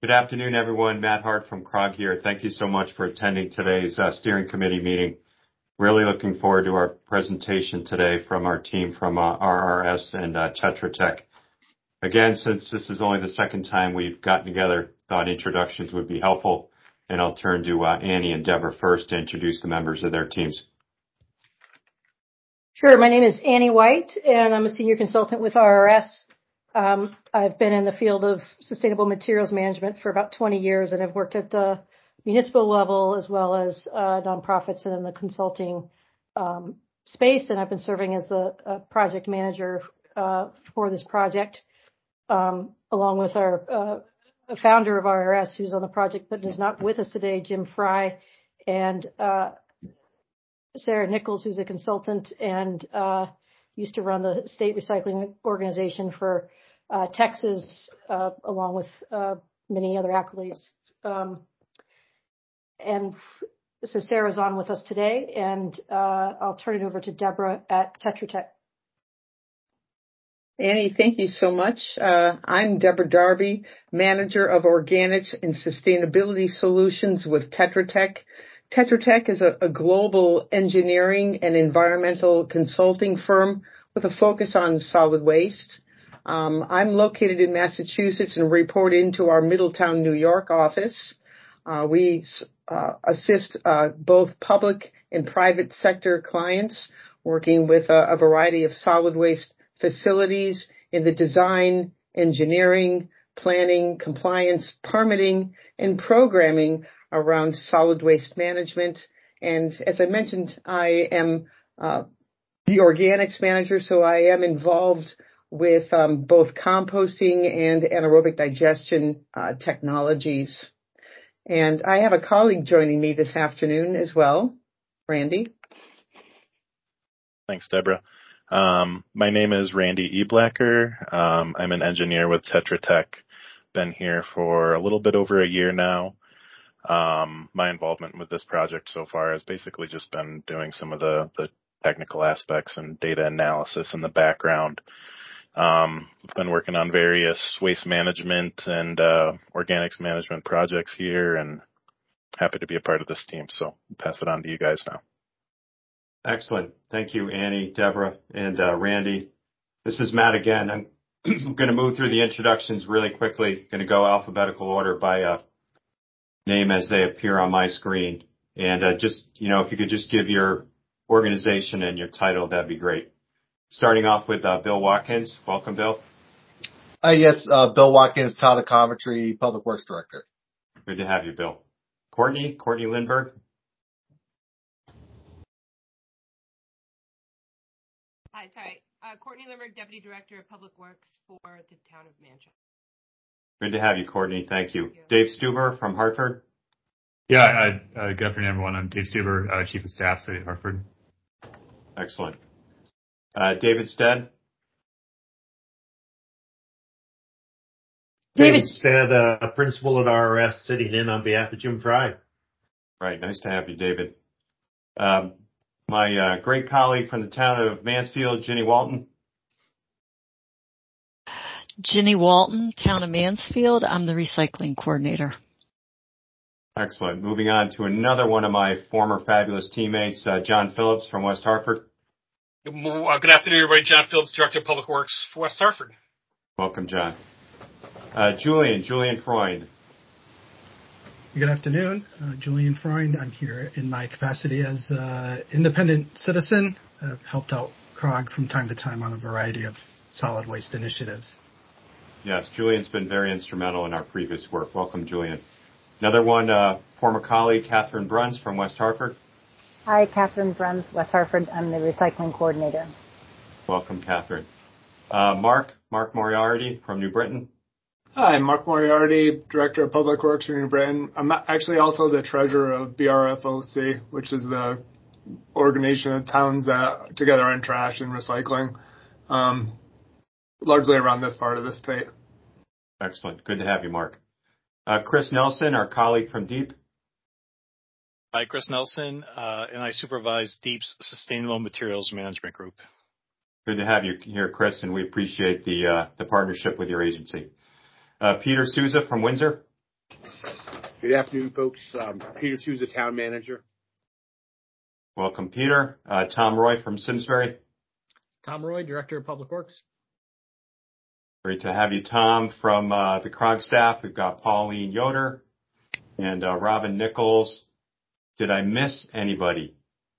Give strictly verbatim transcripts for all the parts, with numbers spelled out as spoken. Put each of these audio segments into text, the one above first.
Good afternoon, everyone. Matt Hart from C R O G here. Thank you so much for attending today's uh, steering committee meeting. Really looking forward to our presentation today from our team from uh, R R S and uh, Tetra Tech. Again, since this is only the second time we've gotten together, thought introductions would be helpful, and I'll turn to uh, Annie and Deborah first to introduce the members of their teams. Sure. My name is Annie White, and I'm a senior consultant with R R S. Um, I've been in the field of sustainable materials management for about twenty years, and I've worked at the municipal level as well as uh, nonprofits and in the consulting um, space. And I've been serving as the uh, project manager uh, for this project, um, along with our uh, founder of R R S, who's on the project but is not with us today, Jim Fry, and uh, Sarah Nichols, who's a consultant and uh, used to run the state recycling organization for uh, Texas, uh, along with uh, many other accolades. Um, and so Sarah's on with us today, and uh, I'll turn it over to Deborah at Tetra Tech. Annie, thank you so much. Uh, I'm Deborah Darby, Manager of Organics and Sustainability Solutions with Tetra Tech. Tetra Tech is a, a global engineering and environmental consulting firm with a focus on solid waste. Um, I'm located in Massachusetts and report into our Middletown, New York office. Uh, we uh, assist uh, both public and private sector clients working with a, a variety of solid waste facilities in the design, engineering, planning, compliance, permitting, and programming around solid waste management. And as I mentioned, I am uh, the organics manager, so I am involved with um, both composting and anaerobic digestion uh, technologies. And I have a colleague joining me this afternoon as well, Randy. Thanks, Deborah. Um, my name is Randy Eblacker. Um, I'm an engineer with Tetra Tech. Been here for a little bit over a year now. Um, my involvement with this project so far has basically just been doing some of the, the technical aspects and data analysis in the background. Um, I've been working on various waste management and uh, organics management projects here, and happy to be a part of this team. So I'll pass it on to you guys now. Excellent. Thank you, Annie, Deborah, and uh, Randy. This is Matt again. I'm going to move through the introductions really quickly. Going to go alphabetical order by uh, name as they appear on my screen. And uh, just, you know, if you could just give your organization and your title, that'd be great. Starting off with uh, Bill Watkins. Welcome, Bill. Uh, yes, uh, Bill Watkins, Tyler Coventry, Public Works Director. Good to have you, Bill. Courtney, Courtney Lindberg. Hi, sorry. Uh, Courtney Lindberg, Deputy Director of Public Works for the town of Manchester. Good to have you, Courtney. Thank you. Thank you. Dave Stuber from Hartford. Yeah, uh, uh, good afternoon, everyone. I'm Dave Stuber, uh, Chief of Staff, City of Hartford. Excellent. Uh, David Stead. David Stead, uh, Principal at R R S, sitting in on behalf of Jim Fry. Right. Nice to have you, David. Um, my uh, great colleague from the town of Mansfield, Ginny Walton. Ginny Walton, town of Mansfield. I'm the recycling coordinator. Excellent. Moving on to another one of my former fabulous teammates, uh, John Phillips from West Hartford. Good afternoon, everybody. John Phillips, Director of Public Works for West Hartford. Welcome, John. Uh, Julian, Julian Freund. Good afternoon. Uh, Julian Freund. I'm here in my capacity as an uh, independent citizen. I've helped out C R O G from time to time on a variety of solid waste initiatives. Yes, Julian's been very instrumental in our previous work. Welcome, Julian. Another one, uh, former colleague, Catherine Bruns from West Hartford. Hi, Catherine Bruns, West Hartford. I'm the recycling coordinator. Welcome, Catherine. Uh, Mark, Mark Moriarty from New Britain. Hi, I'm Mark Moriarty, Director of Public Works for New Britain. I'm actually also the treasurer of B R F O C, which is the organization of towns that together are in trash and recycling, um, largely around this part of the state. Excellent. Good to have you, Mark. Uh, Chris Nelson, our colleague from DEEP. Hi, Chris Nelson, uh, and I supervise DEEP's Sustainable Materials Management Group. Good to have you here, Chris, and we appreciate the uh, the partnership with your agency. Uh, Peter Souza from Windsor. Good afternoon, folks. Um, Peter Souza, Town Manager. Welcome, Peter. Uh, Tom Roy from Simsbury. Tom Roy, Director of Public Works. Great to have you, Tom. From uh, the C R O G staff, we've got Pauline Yoder and uh, Robin Nichols. Did I miss anybody?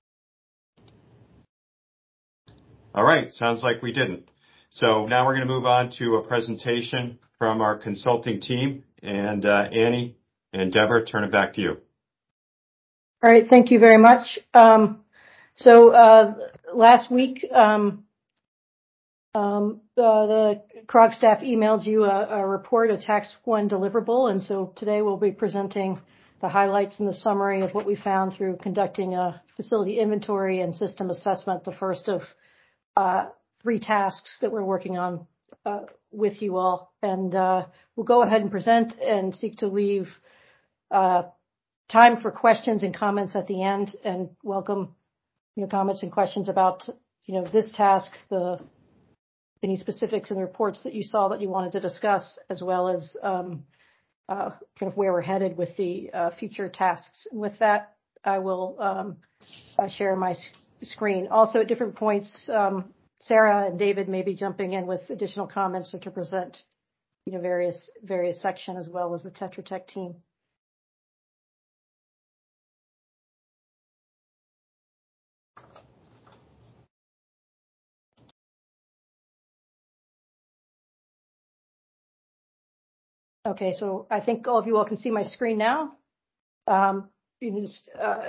All right, sounds like we didn't. So now we're going to move on to a presentation from our consulting team. And uh, Annie and Deborah, turn it back to you. All right, thank you very much. Um, so uh, last week, um, um, uh, the C R O G staff emailed you a, a report, a Tax One deliverable, and so today we'll be presenting the highlights and the summary of what we found through conducting a facility inventory and system assessment, the first of uh, three tasks that we're working on uh, with you all. And uh, we'll go ahead and present and seek to leave uh, time for questions and comments at the end, and welcome your comments and questions about, you know, this task, the any specifics in the reports that you saw that you wanted to discuss, as well as um, uh, kind of where we're headed with the uh, future tasks. And with that, I will um, uh, share my s- screen. Also, at different points, um, Sarah and David may be jumping in with additional comments or to present, you know, various various section, as well as the Tetra Tech team. Okay, so I think all of you all can see my screen now. Um, you can just, uh,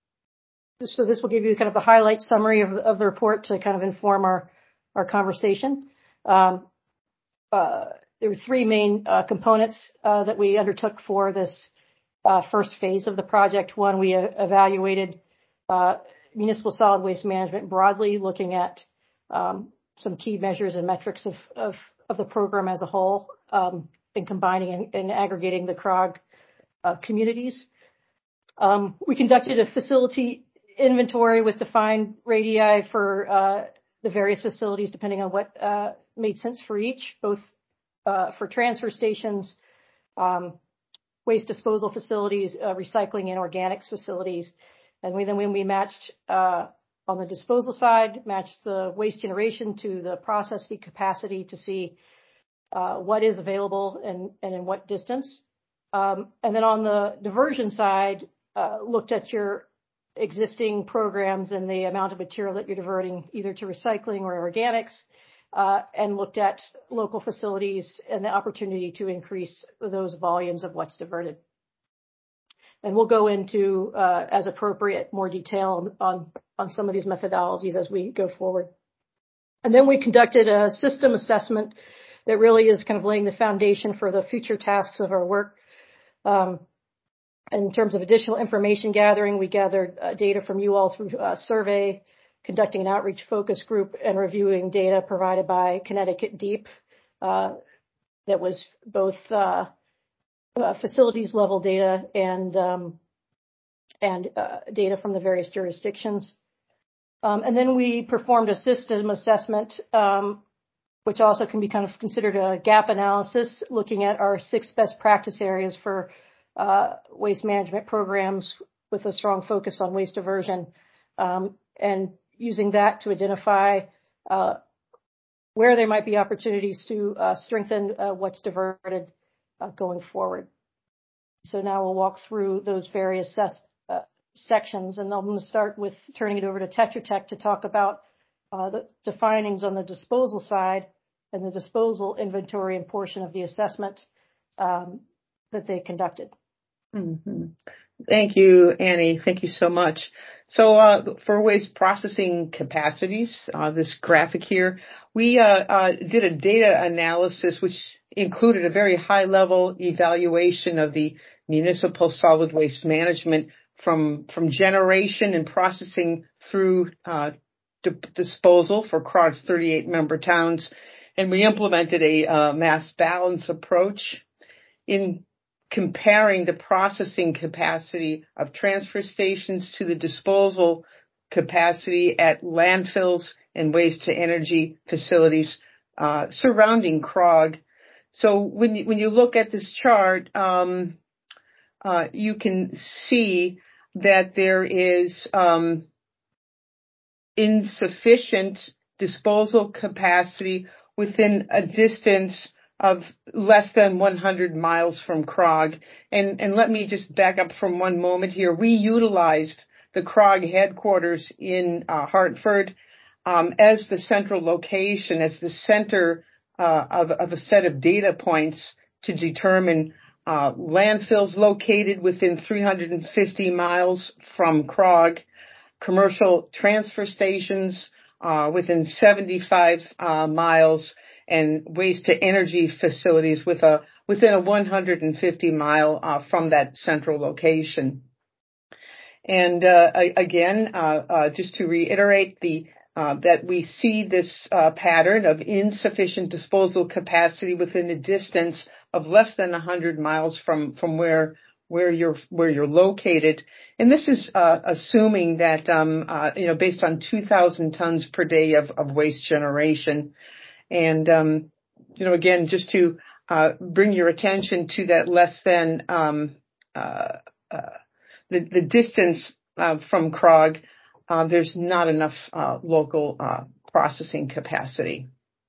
so this will give you kind of the highlight summary of, of the report to kind of inform our, our conversation. Um, uh, there were three main uh, components uh, that we undertook for this uh, first phase of the project. One, we uh, evaluated uh, municipal solid waste management broadly, looking at um, some key measures and metrics of, of, of the program as a whole, um, and combining and, and aggregating the C R O G uh, communities. Um, we conducted a facility inventory with defined radii for uh, the various facilities, depending on what uh, made sense for each, both uh, for transfer stations, um, waste disposal facilities, uh, recycling and organics facilities. And we, then when we matched uh, on the disposal side, matched the waste generation to the processing capacity to see uh, what is available and, and in what distance. Um, and then on the diversion side, uh, looked at your existing programs and the amount of material that you're diverting either to recycling or organics, uh, and looked at local facilities and the opportunity to increase those volumes of what's diverted. And we'll go into, uh, as appropriate, more detail on, on some of these methodologies as we go forward. And then we conducted a system assessment that really is kind of laying the foundation for the future tasks of our work. Um, in terms of additional information gathering, we gathered uh, data from you all through uh, survey, conducting an outreach focus group, and reviewing data provided by Connecticut Deep uh, that was both uh, uh, facilities level data and um, and uh, data from the various jurisdictions. Um, and then we performed a system assessment, um, which also can be kind of considered a gap analysis, looking at our six best practice areas for uh, waste management programs with a strong focus on waste diversion, um, and using that to identify uh, where there might be opportunities to uh, strengthen uh, what's diverted uh, going forward. So now we'll walk through those various ses- uh, sections, and I'm going to start with turning it over to Tetra Tech to talk about uh, the, the findings on the disposal side and the disposal inventory and portion of the assessment um, that they conducted. Mm-hmm. Thank you, Annie. Thank you so much. So uh, for waste processing capacities, uh, this graphic here, we uh, uh, did a data analysis which included a very high-level evaluation of the municipal solid waste management from from generation and processing through uh, d- disposal for C R O G's thirty-eight member towns, and we implemented a uh, mass balance approach in comparing the processing capacity of transfer stations to the disposal capacity at landfills and waste to energy facilities uh, surrounding C R O G. So when you, when you look at this chart, um, uh, you can see that there is um, insufficient disposal capacity within a distance of less than one hundred miles from Krog. And, and let me just back up from one moment here. We utilized the Krog headquarters in uh, Hartford um, as the central location, as the center uh, of, of a set of data points to determine uh, landfills located within three hundred fifty miles from Krog, commercial transfer stations uh, within seventy-five uh, miles, and waste to energy facilities with a within a one hundred fifty mile uh, from that central location. And uh, again, uh, uh, just to reiterate the uh, that we see this uh, pattern of insufficient disposal capacity within a distance of less than one hundred miles from from where where you're where you're located, and this is uh, assuming that um, uh, you know based on two thousand tons per day of, of waste generation, and um, you know again just to uh, bring your attention to that less than um, uh, uh, the the distance uh, from Krog, uh, there's not enough uh, local uh, processing capacity.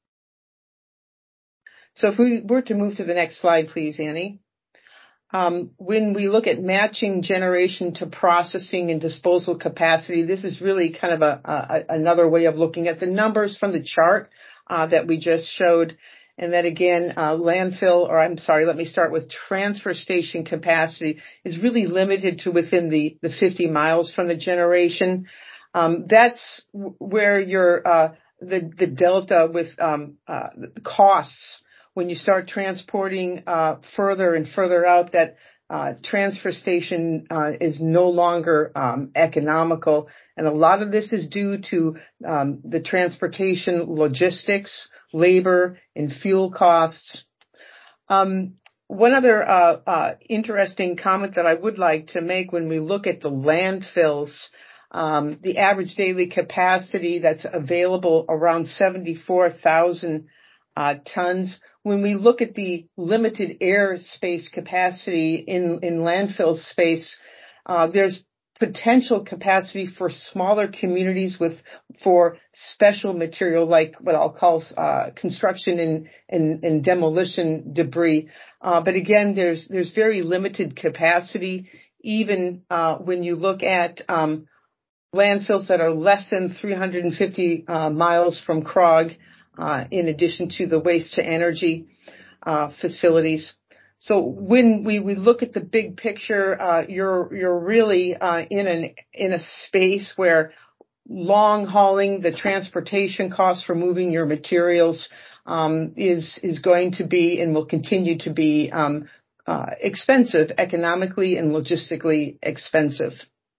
So if we were to move to the next slide, please, Annie. Um, when we look at matching generation to processing and disposal capacity, this is really kind of a, a another way of looking at the numbers from the chart uh, that we just showed. And that again, uh, landfill, or I'm sorry, let me start with transfer station capacity is really limited to within the, the fifty miles from the generation. Um, that's where your, uh, the, the delta with, um, uh, the costs when you start transporting, uh, further and further out, that, uh, transfer station, uh, is no longer, um, economical. And a lot of this is due to, um, the transportation logistics, labor, and fuel costs. Um, one other, uh, uh, interesting comment that I would like to make when we look at the landfills, um, the average daily capacity that's available around seventy-four thousand, uh, tons. When we look at the limited airspace capacity in, in landfill space, uh, there's potential capacity for smaller communities with, for special material like what I'll call, uh, construction and, and, and demolition debris. Uh, but again, there's, there's very limited capacity, even, uh, when you look at, um, landfills that are less than three hundred fifty, uh, miles from Krog, uh, in addition to the waste to energy, uh, facilities. So when we, we look at the big picture, uh, you're, you're really, uh, in an, in a space where long hauling, the transportation costs for moving your materials, um, is, is going to be and will continue to be, um, uh, expensive, economically and logistically expensive.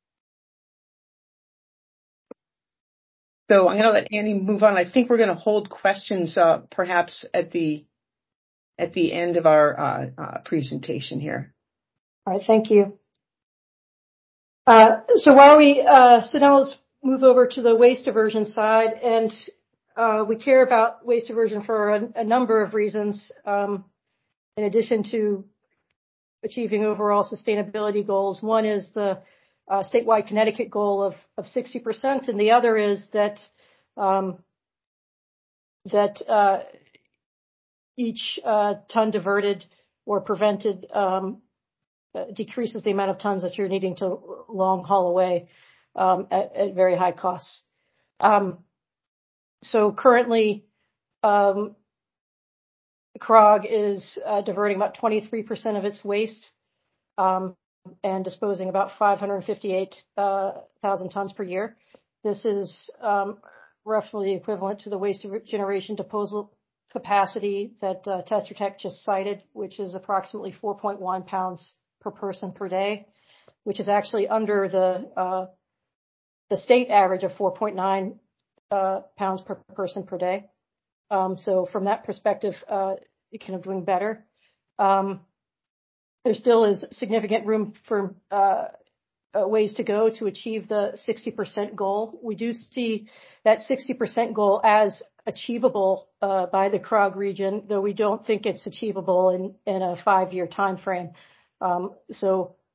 So I'm going to let Annie move on. I think we're going to hold questions, uh, perhaps at the, at the end of our, uh, uh, presentation here. All right. Thank you. Uh, so while we, uh, so now let's move over to the waste diversion side, and, uh, we care about waste diversion for a, a number of reasons. Um, in addition to achieving overall sustainability goals, one is the Uh, statewide Connecticut goal of, of sixty percent, and the other is that um, that uh, each uh, ton diverted or prevented um, uh, decreases the amount of tons that you're needing to long haul away um, at, at very high costs. Um, so currently, um, Krog is uh, diverting about twenty-three percent of its waste. Um, and disposing about five hundred fifty-eight thousand uh, tons per year. This is um, roughly equivalent to the waste generation disposal capacity that uh, Tetra Tech just cited, which is approximately four point one pounds per person per day, which is actually under the uh, the state average of four point nine uh, pounds per person per day. Um, so from that perspective, uh, it kind of doing better. Um, There still is significant room for uh, uh, ways to go to achieve the sixty percent goal. We do see that sixty percent goal as achievable uh, by the Krog region, though we don't think it's achievable in, in a five-year time frame. Um, so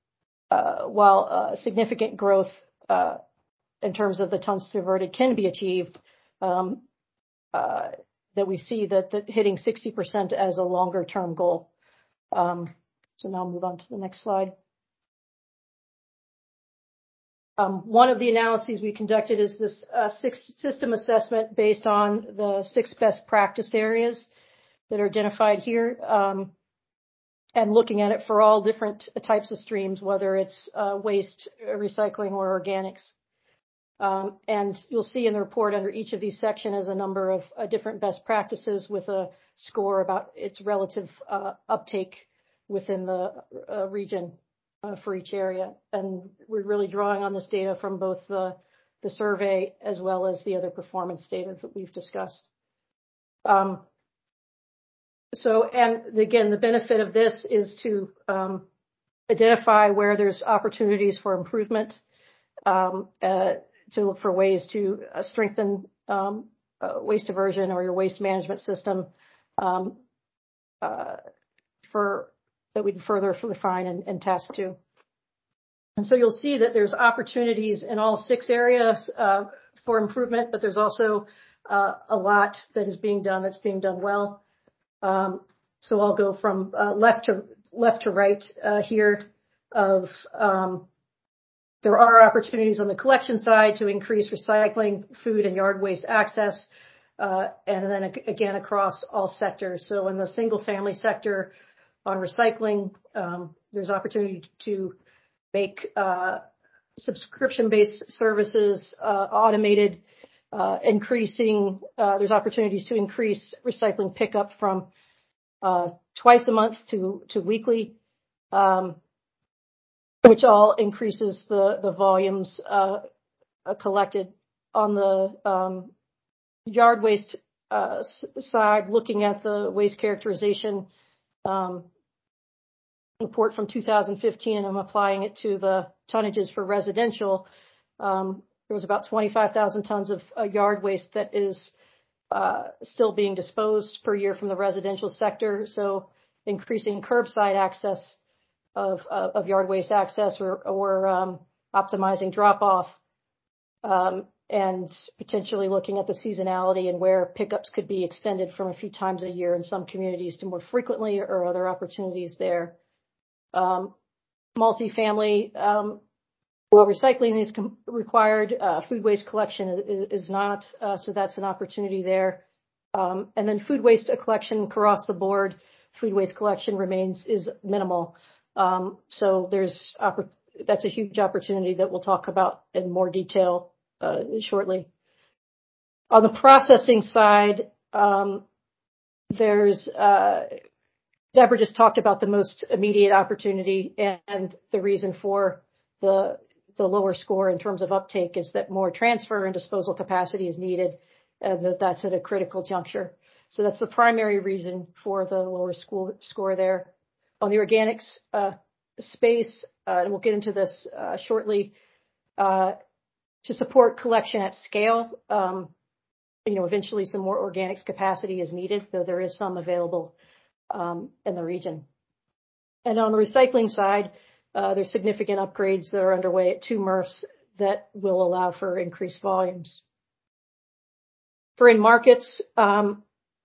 uh, while uh, significant growth uh, in terms of the tons diverted can be achieved, um, uh, that we see that, that hitting sixty percent as a longer term goal. Um, so now I'll move on to the next slide. Um, one of the analyses we conducted is this uh, six system assessment based on the six best practiced areas that are identified here, um, and looking at it for all different types of streams, whether it's uh, waste, recycling, or organics. Um, and you'll see in the report under each of these sections is a number of uh, different best practices with a score about its relative uh, uptake within the uh, region uh, for each area. And we're really drawing on this data from both the, the survey as well as the other performance data that we've discussed. Um, so, and again, the benefit of this is to um, identify where there's opportunities for improvement, um, uh, to look for ways to uh, strengthen um, uh, waste diversion or your waste management system, um, uh, for that we can further refine and, and test to. And so you'll see that there's opportunities in all six areas uh, for improvement, but there's also uh, a lot that is being done that's being done well. Um, so I'll go from uh, left to left to right uh, here. Of um, there are opportunities on the collection side to increase recycling, food, and yard waste access, uh, and then again across all sectors. So in the single-family sector, on recycling, um, there's opportunity to make uh, subscription-based services uh, automated, uh, increasing. Uh, there's opportunities to increase recycling pickup from uh, twice a month to to weekly, um, which all increases the the volumes uh, collected. On the um, yard waste uh, side, looking at the waste characterization um, report from two thousand fifteen, and I'm applying it to the tonnages for residential. Um, there was about twenty-five thousand tons of uh, yard waste that is uh, still being disposed per year from the residential sector. So increasing curbside access of, uh, of yard waste access, or, or um, optimizing drop-off, um, and potentially looking at the seasonality and where pickups could be extended from a few times a year in some communities to more frequently, or other opportunities there. Um, multifamily, um, well, recycling is com- required. Uh, food waste collection is, is not, uh, so that's an opportunity there. Um, and then food waste collection across the board, food waste collection remains is minimal. Um, so there's oppor- that's a huge opportunity that we'll talk about in more detail uh, shortly. On the processing side, um, there's uh, Deborah just talked about the most immediate opportunity, and the reason for the the lower score in terms of uptake is that more transfer and disposal capacity is needed, and that that's at a critical juncture. So that's the primary reason for the lower school score there. On the organics uh, space, uh, and we'll get into this uh, shortly, uh, to support collection at scale, um, you know, eventually some more organics capacity is needed, though there is some available um, in the region. And on the recycling side, uh, there's significant upgrades that are underway at two M R Fs that will allow for increased volumes. For in markets, um,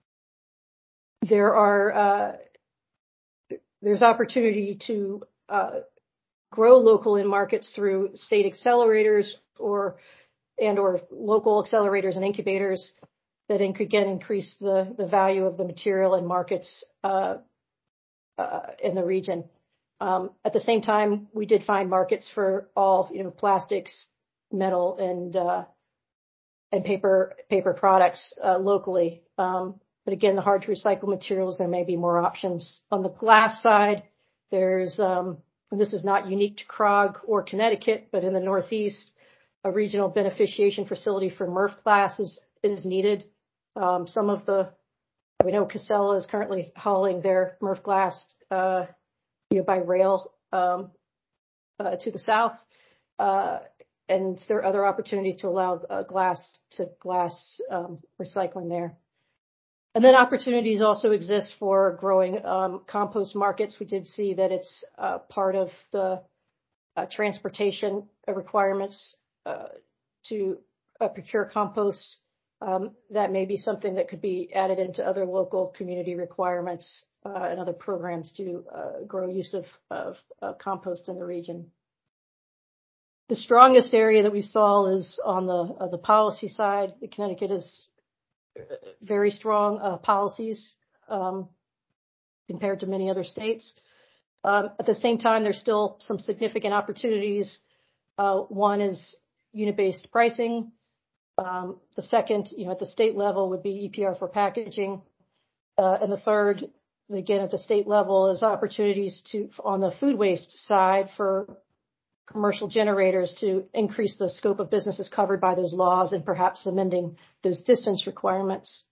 there are uh, there's opportunity to uh, grow local in markets through state accelerators or and or local accelerators and incubators that could again increase the the value of the material in markets uh, uh, in the region. Um, at the same time, we did find markets for all, you know, plastics, metal, and uh, and paper paper products uh, locally. Um, but again, the hard to recycle materials, there may be more options. On the glass side, there's um, and this is not unique to Krog or Connecticut, but in the Northeast, a regional beneficiation facility for M R F glass is, is needed. Um, some of the we know Casella is currently hauling their M R F glass uh, you know, by rail um, uh, to the south, uh, and there are other opportunities to allow uh, glass to glass um, recycling there. And then opportunities also exist for growing um, compost markets. We did see that it's uh, part of the uh, transportation requirements uh, to uh, procure compost. Um, that may be something that could be added into other local community requirements uh, and other programs to uh, grow use of, of uh, compost in the region. The strongest area that we saw is on the uh, the policy side. Connecticut is very strong uh, policies um, compared to many other states. Um, at the same time, there's still some significant opportunities. Uh, one is unit-based pricing. Um, the second, you know, at the state level would be E P R for packaging. Uh, and the third, again, at the state level is opportunities to, on the food waste side for commercial generators to increase the scope of businesses covered by those laws and perhaps amending those distance requirements.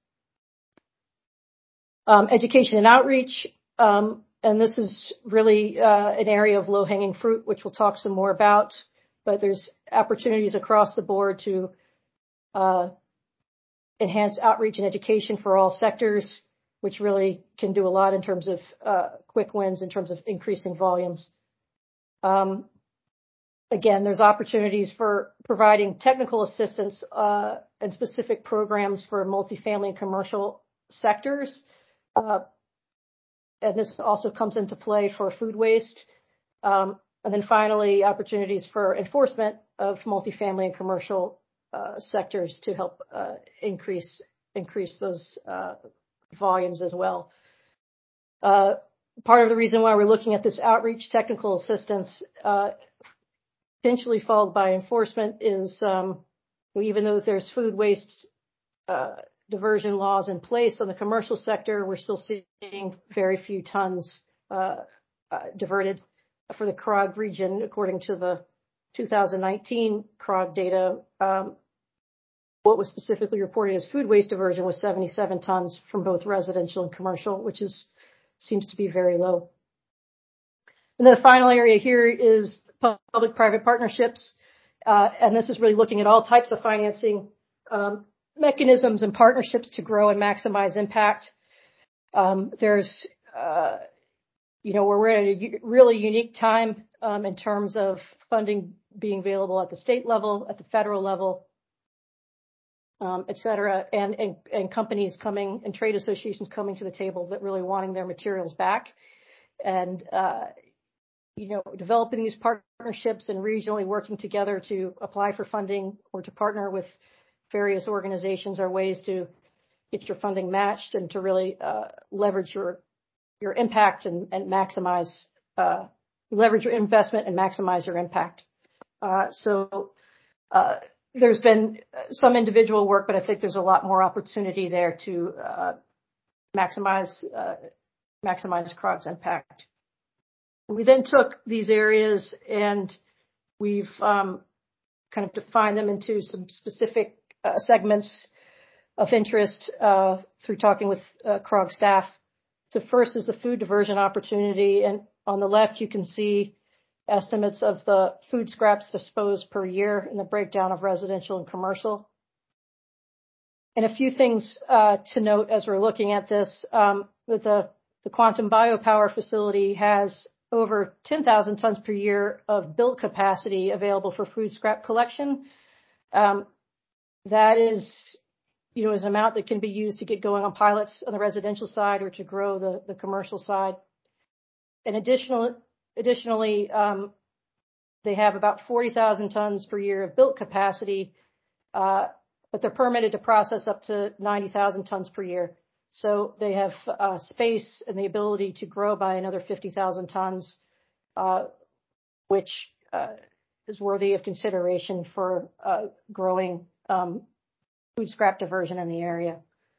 Um, education and outreach. Um, and this is really uh, an area of low-hanging fruit, which we'll talk some more about. But there's opportunities across the board to Uh, enhance outreach and education for all sectors, which really can do a lot in terms of uh, quick wins in terms of increasing volumes. Um, again, there's opportunities for providing technical assistance uh, and specific programs for multifamily and commercial sectors. Uh, and this also comes into play for food waste. Um, and then finally, opportunities for enforcement of multifamily and commercial Uh, sectors to help uh, increase increase those uh, volumes as well. Uh, part of the reason why we're looking at this outreach technical assistance, uh, potentially followed by enforcement, is um, even though there's food waste uh, diversion laws in place on the commercial sector, we're still seeing very few tons uh, uh, diverted for the C R O G region, according to the two thousand nineteen C R O G data. Um, What was specifically reported as food waste diversion was seventy-seven tons from both residential and commercial, which is seems to be very low. And then the final area here is public-private partnerships, uh, and this is really looking at all types of financing um, mechanisms and partnerships to grow and maximize impact. Um, there's, uh, you know, we're at a really unique time um, in terms of funding being available at the state level, at the federal level. Um, et cetera, and, and, and companies coming and trade associations coming to the table that really wanting their materials back. And, uh, you know, developing these partnerships and regionally working together to apply for funding or to partner with various organizations are ways to get your funding matched and to really uh, leverage your your impact and, and maximize, uh, leverage your investment and maximize your impact. Uh, so, uh, There's been some individual work, but I think there's a lot more opportunity there to uh, maximize uh, maximize C R O G's impact. We then took these areas and we've um, kind of defined them into some specific uh, segments of interest uh, through talking with uh, C R O G staff. So first is the food diversion opportunity, and on the left you can see estimates of the food scraps disposed per year and the breakdown of residential and commercial. And a few things uh, to note as we're looking at this, um, that the, the Quantum Biopower facility has over ten thousand tons per year of built capacity available for food scrap collection. Um, that is, you know, is an amount that can be used to get going on pilots on the residential side or to grow the, the commercial side. And additional, additionally, um, they have about forty thousand tons per year of built capacity, uh, but they're permitted to process up to ninety thousand tons per year. So they have uh, space and the ability to grow by another fifty thousand tons, uh, which uh, is worthy of consideration for uh, growing um, food scrap diversion in the area.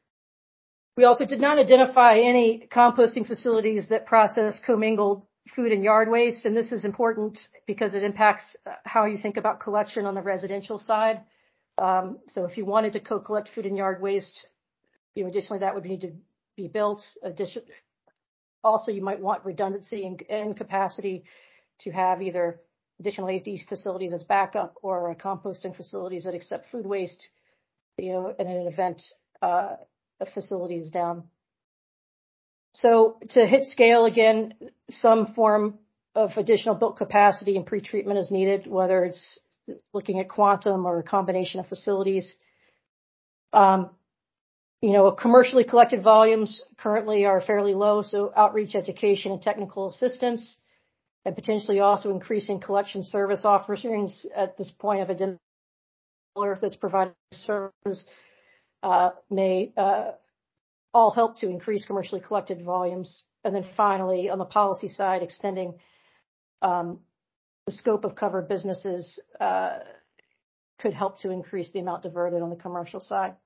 We also did not identify any composting facilities that process commingled food and yard waste, and this is important because it impacts how you think about collection on the residential side. Um, so if you wanted to co-collect food and yard waste, you know, additionally that would need to be built. Addition, also, you might want redundancy and, and capacity to have either additional A D facilities as backup or uh, composting facilities that accept food waste, you know, in an event uh, a facility is down. So to hit scale again, some form of additional built capacity and pretreatment is needed, whether it's looking at quantum or a combination of facilities. Um, you know, commercially collected volumes currently are fairly low, so outreach, education, and technical assistance, and potentially also increasing collection service offerings at this point of a dealer that's providing services uh, may uh, all help to increase commercially collected volumes. And then finally, on the policy side, extending um, the scope of covered businesses uh, could help to increase the amount diverted on the commercial side.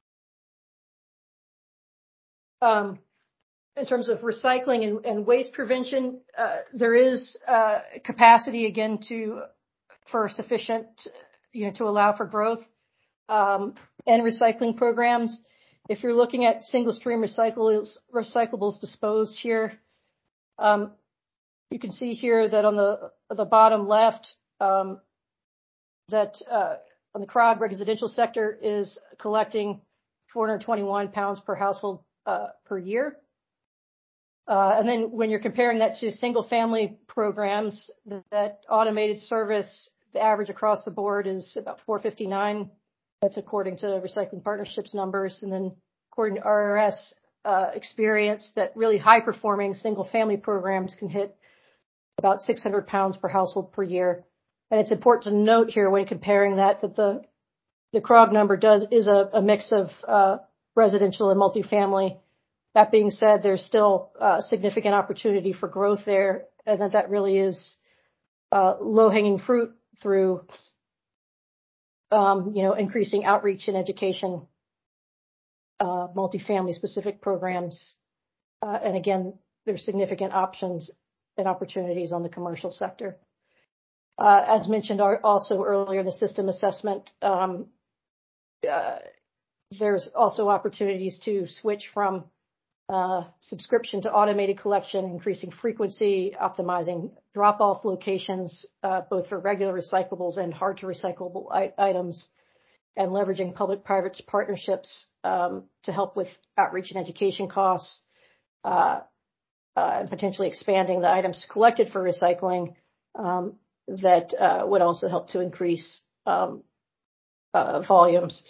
Um, in terms of recycling and, and waste prevention, uh, there is uh, capacity again to for sufficient, you know, to allow for growth um, and recycling programs. If you're looking at single stream recyclables, recyclables disposed here, um, you can see here that on the the bottom left, um, that uh, on the C R O G residential sector is collecting four hundred twenty-one pounds per household uh, per year. Uh, and then when you're comparing that to single family programs, that, that automated service, the average across the board is about four fifty-nine. That's according to Recycling Partnerships numbers. And then according to R R S uh, experience, that really high performing single family programs can hit about six hundred pounds per household per year. And it's important to note here when comparing that, that the, the C R O G number does, is a, a mix of uh, residential and multifamily. That being said, there's still uh, significant opportunity for growth there, and that that really is uh, low-hanging fruit through, um, you know, increasing outreach and education, uh, multifamily specific programs. Uh, and again, there's significant options and opportunities on the commercial sector. Uh, as mentioned also earlier in the system assessment, um, uh, there's also opportunities to switch from Uh, subscription to automated collection, increasing frequency, optimizing drop-off locations, uh, both for regular recyclables and hard-to-recyclable I- items, and leveraging public-private partnerships um, to help with outreach and education costs, uh, uh, and potentially expanding the items collected for recycling um, that uh, would also help to increase um, uh, volumes.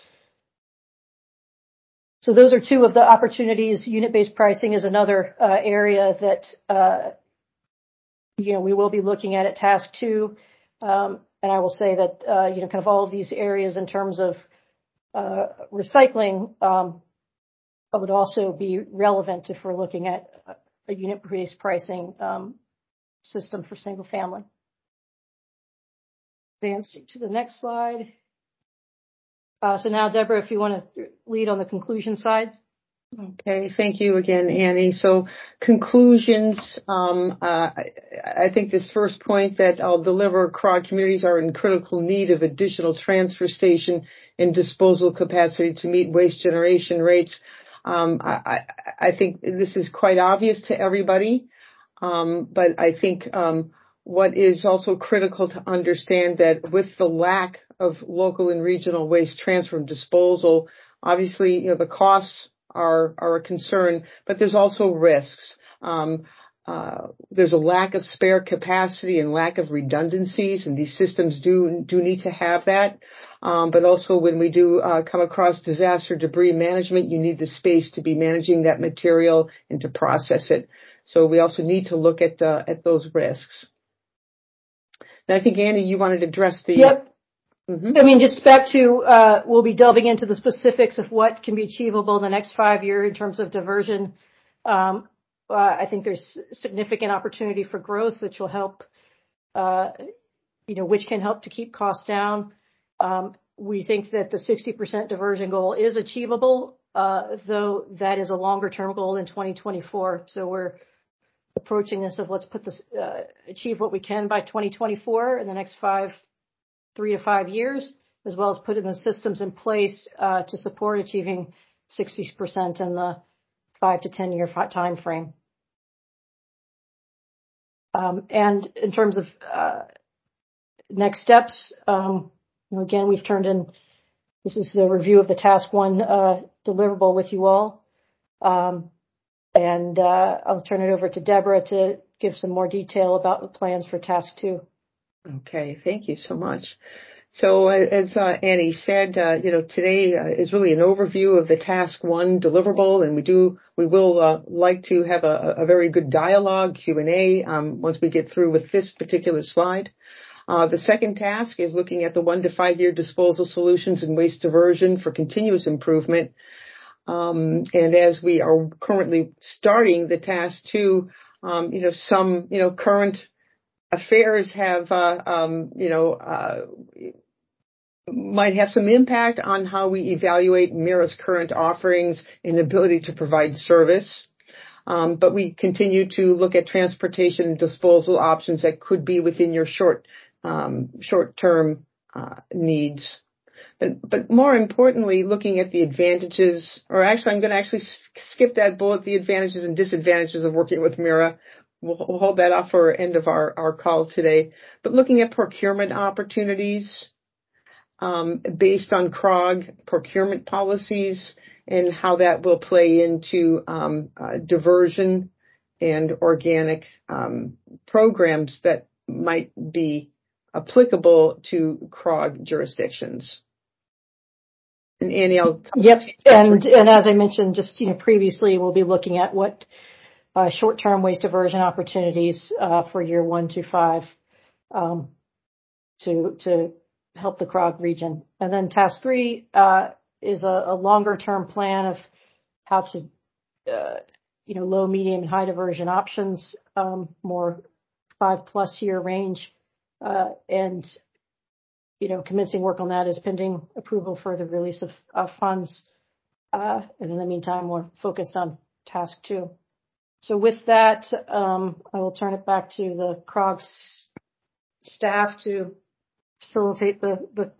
So those are two of the opportunities. Unit-based pricing is another uh, area that, uh, you know, we will be looking at at task two. Um, and I will say that, uh, you know, kind of all of these areas in terms of uh, recycling um, would also be relevant if we're looking at a unit-based pricing um, system for single family. Advancing to the next slide. Uh, so now, Deborah, if you want to lead on the conclusion side. Okay, thank you again, Annie. So conclusions, um, uh, I, I think this first point that I'll deliver, C R O G communities are in critical need of additional transfer station and disposal capacity to meet waste generation rates. Um, I, I think this is quite obvious to everybody, um, but I think um, what is also critical to understand that with the lack of local and regional waste transfer and disposal, obviously, you know, the costs are, are a concern, but there's also risks. Um, uh, there's a lack of spare capacity and lack of redundancies, and these systems do, do need to have that. Um, but also when we do uh, come across disaster debris management, you need the space to be managing that material and to process it. So we also need to look at, uh, at those risks. And I think, Annie, you wanted to address the... Yep. Mm-hmm. I mean, just back to, uh, we'll be delving into the specifics of what can be achievable in the next five years in terms of diversion. Um, uh, I think there's significant opportunity for growth, which will help, uh, you know, which can help to keep costs down. Um, we think that the sixty percent diversion goal is achievable, uh, though that is a longer term goal in twenty twenty-four. So we're approaching this of let's put this, uh, achieve what we can by twenty twenty-four in the next five three to five years, as well as putting the systems in place uh, to support achieving sixty percent in the five to ten year time frame. Um, and in terms of uh, next steps, um, you know, again, we've turned in, this is the review of the task one uh, deliverable with you all. Um, and uh, I'll turn it over to Deborah to give some more detail about the plans for task two. Okay, thank you so much. So uh, as uh, Annie said, uh, you know, today uh, is really an overview of the task one deliverable, and we do we will uh, like to have a, a very good dialogue, Q and A, um, once we get through with this particular slide. Uh, the second task is looking at the one to five year disposal solutions and waste diversion for continuous improvement. Um, and as we are currently starting the task two, um, you know, some, you know, current affairs have, uh, um, you know, uh, might have some impact on how we evaluate MIRA's current offerings and ability to provide service. Um, but we continue to look at transportation and disposal options that could be within your short, um, short-term uh, needs. But, but more importantly, looking at the advantages, or actually, I'm going to actually skip that bullet, the advantages and disadvantages of working with MIRA. We'll, we'll hold that off for end of our, our call today. But looking at procurement opportunities, um, based on C R O G procurement policies and how that will play into, um, uh, diversion and organic, um, programs that might be applicable to C R O G jurisdictions. And Annie, I'll Yep. And, and as I mentioned just, you know, previously, we'll be looking at what, uh, short-term waste diversion opportunities, uh, for year one to five, um, to, to help the C R O G region. And then task three, uh, is a, a longer-term plan of how to, uh, you know, low, medium, and high diversion options, um, more five-plus year range, uh, and, you know, commencing work on that is pending approval for the release of, of funds. Uh, and in the meantime, we're focused on task two. So with that, um, I will turn it back to the C R O G s- staff to facilitate the, the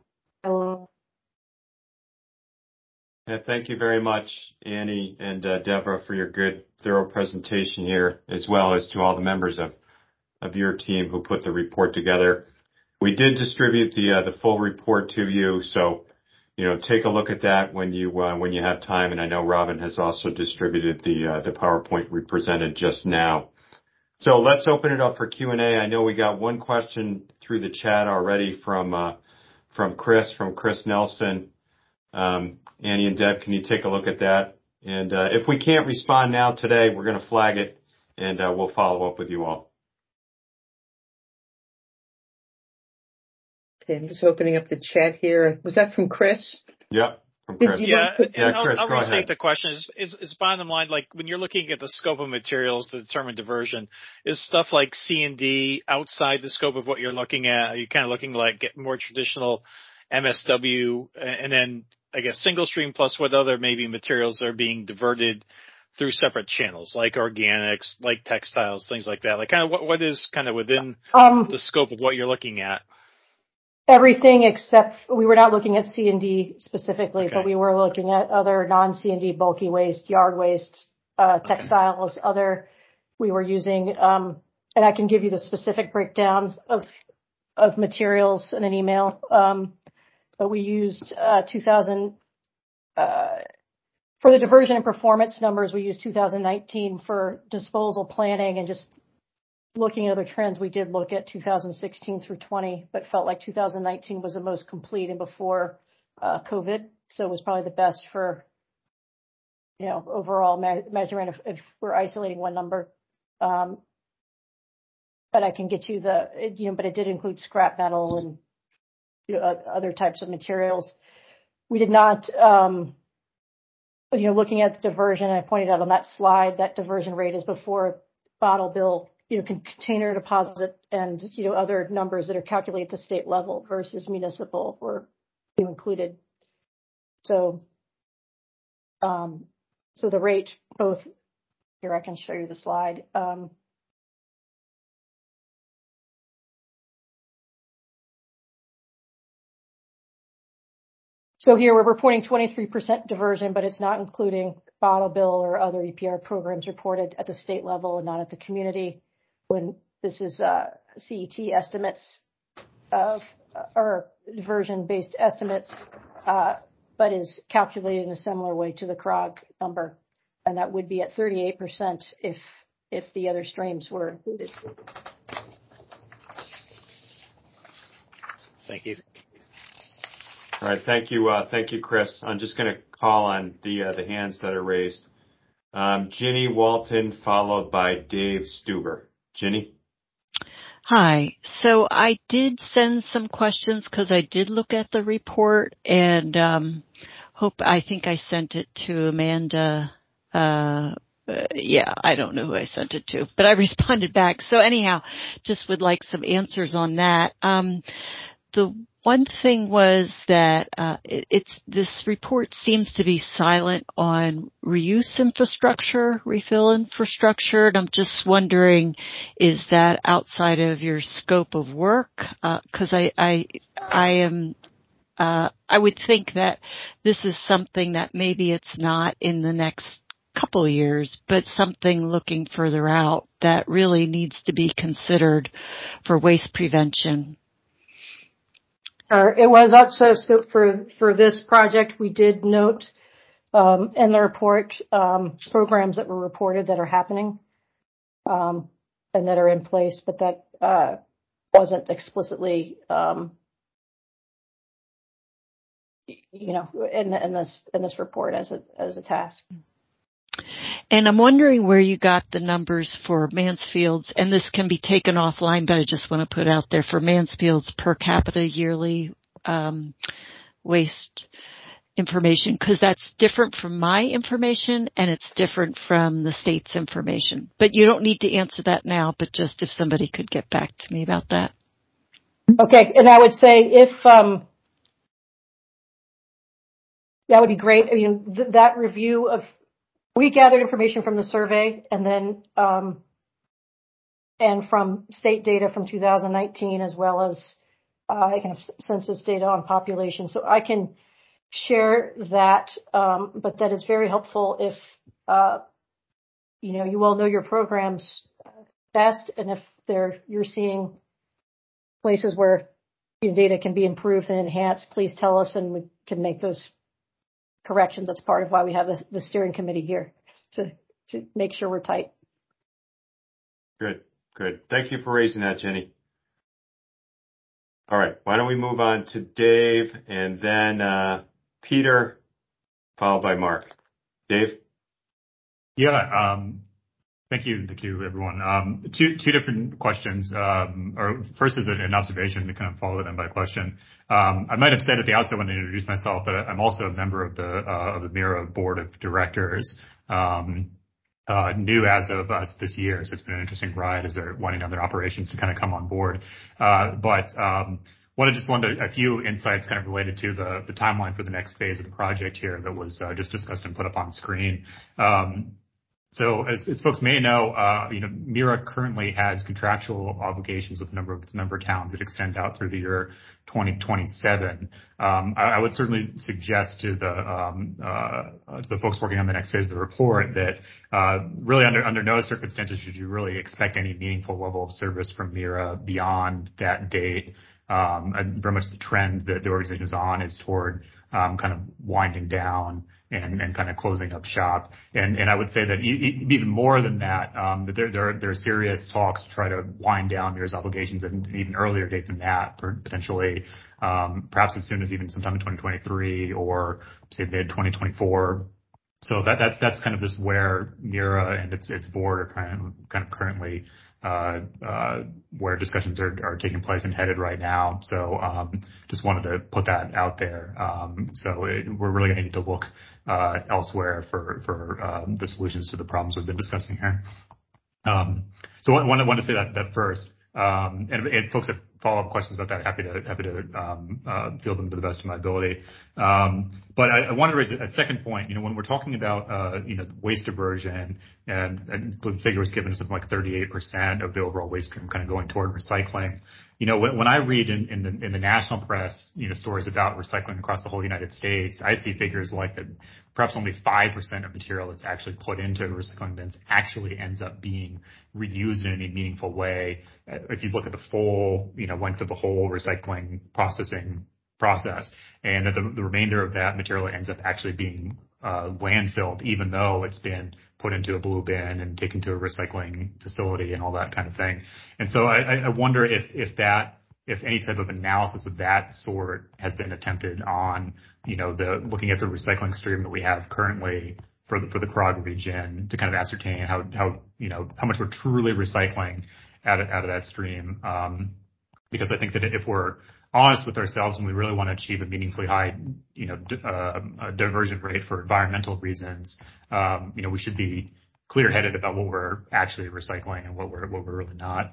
Yeah, thank you very much, Annie and uh, Deborah, for your good, thorough presentation here, as well as to all the members of, of your team who put the report together. We did distribute the uh, the full report to you, so you know take a look at that when you uh, when you have time. And I know Robin has also distributed the uh, the PowerPoint we presented just now. So let's open it up for Q and A. I know we got one question through the chat already from uh, from Chris from Chris Nelson. Um, Annie and Deb, can you take a look at that? And uh, if we can't respond now today, we're going to flag it, and uh, we'll follow up with you all. Okay, I'm just opening up the chat here. Was that from Chris? Yep, from Chris. Yeah, yeah, I'll, Chris, I'll go restate ahead. the question. Is, is, is bottom line, like when you're looking at the scope of materials to determine diversion, is stuff like C and D outside the scope of what you're looking at? Are you kind of looking like get more traditional M S W, and then I guess single stream plus what other maybe materials are being diverted through separate channels, like organics, like textiles, things like that? Like kind of what, what is kind of within um, the scope of what you're looking at? Everything except we were not looking at C and D specifically, Okay. but we were looking at other non-C and D bulky waste, yard waste, uh, textiles, okay. other, we were using, um, and I can give you the specific breakdown of, of materials in an email. Um, but we used, uh, two thousand, uh, for the diversion and performance numbers, we used two thousand nineteen for disposal planning and just looking at other trends. We did look at two thousand sixteen through twenty, but felt like two thousand nineteen was the most complete and before uh, COVID. So it was probably the best for, you know, overall me- measurement if, if we're isolating one number. Um, but I can get you the, it, you know, but it did include scrap metal and, you know, other types of materials. We did not, um, you know, looking at the diversion, I pointed out on that slide, that diversion rate is before bottle bill, you know, container deposit and, you know, other numbers that are calculated at the state level versus municipal were included. So, um, so the rate both here, I can show you the slide. Um, so here we're reporting twenty-three percent diversion, but it's not including bottle bill or other E P R programs reported at the state level and not at the community. When this is uh, C E T estimates of uh, or diversion-based estimates, uh, but is calculated in a similar way to the C R O G number, and that would be at thirty-eight percent if if the other streams were included. Thank you. All right. Thank you. Uh, thank you, Chris. I'm just going to call on the uh, the hands that are raised. Um, Ginny Walton, followed by Dave Stuber. Ginny? Hi. So I did send some questions because I did look at the report and um, hope I think I sent it to Amanda. Uh, uh, yeah, I don't know who I sent it to, but I responded back. So anyhow, just would like some answers on that. Um, the one thing was that uh, it, it's this report seems to be silent on reuse infrastructure, refill infrastructure, and I'm just wondering, is that outside of your scope of work? Because uh, I, I, I am, uh, I would think that this is something that maybe it's not in the next couple of years, but something looking further out that really needs to be considered for waste prevention. Uh, it was outside of scope for, for this project. We did note um, in the report um, programs that were reported that are happening um, and that are in place, but that uh, wasn't explicitly, um, you know, in, in this in this report as a as a task. And I'm wondering where you got the numbers for Mansfield's, and this can be taken offline, but I just want to put out there for Mansfield's per capita yearly um, waste information, because that's different from my information and it's different from the state's information. But you don't need to answer that now, but just if somebody could get back to me about that. Okay, and I would say if um, that would be great. I mean, th- that review of we gathered information from the survey and then um, and from state data from two thousand nineteen as well as uh, kind of census data on population. So I can share that, um, but that is very helpful if uh, you know you all know your programs best, and if they're you're seeing places where your data can be improved and enhanced, please tell us and we can make those corrections. That's part of why we have the, the steering committee here to to make sure we're tight. Good, good. Thank you for raising that, Jenny. All right, why don't we move on to Dave and then uh, Peter, followed by Mark. Dave? Yeah, um, thank you, thank you, everyone. Um, two two different questions. Um, or first is an observation to kind of follow them by a question. Um, I might have said at the outset when I introduced myself, but I'm also a member of the uh, of the MIRA board of directors. Um, Uh, new as of uh, this year, so it's been an interesting ride as they're winding down their operations to kind of come on board. Uh, but um, wanted just wanted a few insights kind of related to the the timeline for the next phase of the project here that was uh, just discussed and put up on screen. Um, So as, as folks may know, uh, you know, MIRA currently has contractual obligations with a number of its member towns that extend out through the year twenty twenty-seven. Um, I, I would certainly suggest to the, um, uh, to the folks working on the next phase of the report that, uh, really under, under no circumstances should you really expect any meaningful level of service from MIRA beyond that date. Um, and very much the trend that the organization is on is toward, um, kind of winding down and, and kind of closing up shop. And, and I would say that e- even more than that, um, that there, there are, there are serious talks to try to wind down MIRA's obligations at an even earlier date than that, potentially, um, perhaps as soon as even sometime in twenty twenty-three or say mid twenty twenty-four. So that, that's, that's kind of just where MIRA and its, its board are kind of, kind of currently, uh, uh, where discussions are, are taking place and headed right now. So, um, just wanted to put that out there. Um, so it, we're really going to need to look, uh, elsewhere for, for, um, the solutions to the problems we've been discussing here. Um, so I want to, want to say that, that first. Um, and, and folks have follow-up questions about that, happy to, happy to, um, uh, field them to the best of my ability. Um, but I, I want to raise a, a second point. You know, when we're talking about, uh, you know, waste diversion and, and the figure was given something like thirty-eight percent of the overall waste stream kind of going toward recycling. You know, when, when I read in, in the, in the national press, you know, stories about recycling across the whole United States, I see figures like that perhaps only five percent of material that's actually put into recycling bins actually ends up being reused in any meaningful way. If you look at the full, you know, length of the whole recycling processing process, and that the, the remainder of that material ends up actually being uh, landfilled, even though it's been put into a blue bin and taken to a recycling facility and all that kind of thing. And so I, I wonder if, if that, if any type of analysis of that sort has been attempted on, you know, the looking at the recycling stream that we have currently for the, for the Krog region to kind of ascertain how, how, you know, how much we're truly recycling out of, out of that stream. Um, because I think that if we're honest with ourselves and we really want to achieve a meaningfully high, you know, d- uh, a diversion rate for environmental reasons, um, you know, we should be clear-headed about what we're actually recycling and what we're, what we're really not.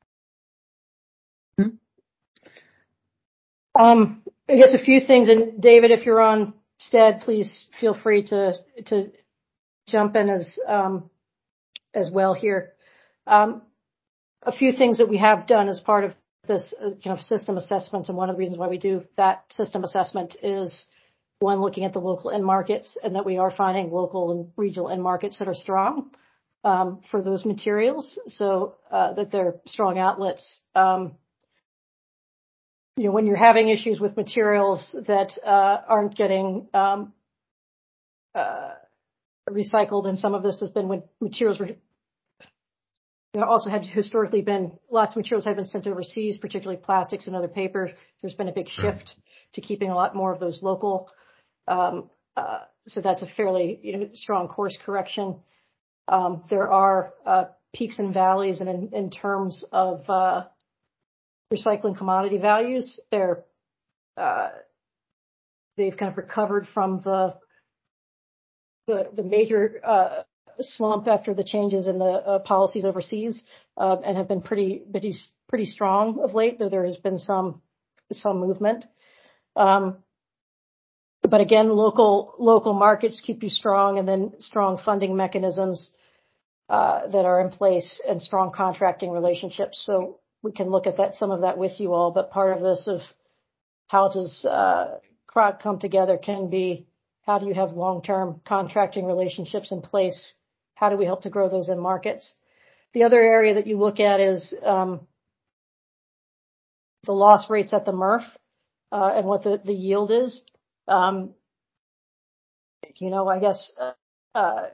Um, I guess a few things, and David, if you're on Stead, please feel free to to jump in as um, as well here. Um, a few things that we have done as part of this uh, kind of system assessment, and one of the reasons why we do that system assessment is one, looking at the local end markets, and that we are finding local and regional end markets that are strong um, for those materials, so uh, that they're strong outlets. Um, You know, when you're having issues with materials that uh, aren't getting um, uh, recycled, and some of this has been when materials were, there also had historically been lots of materials have been sent overseas, particularly plastics and other paper. There's been a big shift to keeping a lot more of those local. Um, uh, so that's a fairly, you know, strong course correction. Um, there are uh, peaks and valleys, and in, in terms of uh, recycling commodity values, they're uh, they've kind of recovered from the the, the major uh, slump after the changes in the uh, policies overseas, uh, and have been pretty pretty pretty strong of late. Though there has been some some movement, um, but again, local local markets keep you strong, and then strong funding mechanisms uh, that are in place, and strong contracting relationships. So we can look at that some of that with you all. But part of this of how does uh, C R O G come together can be, how do you have long-term contracting relationships in place? How do we help to grow those in markets? The other area that you look at is um, the loss rates at the M R F uh, and what the, the yield is. Um, you know, I guess uh, uh,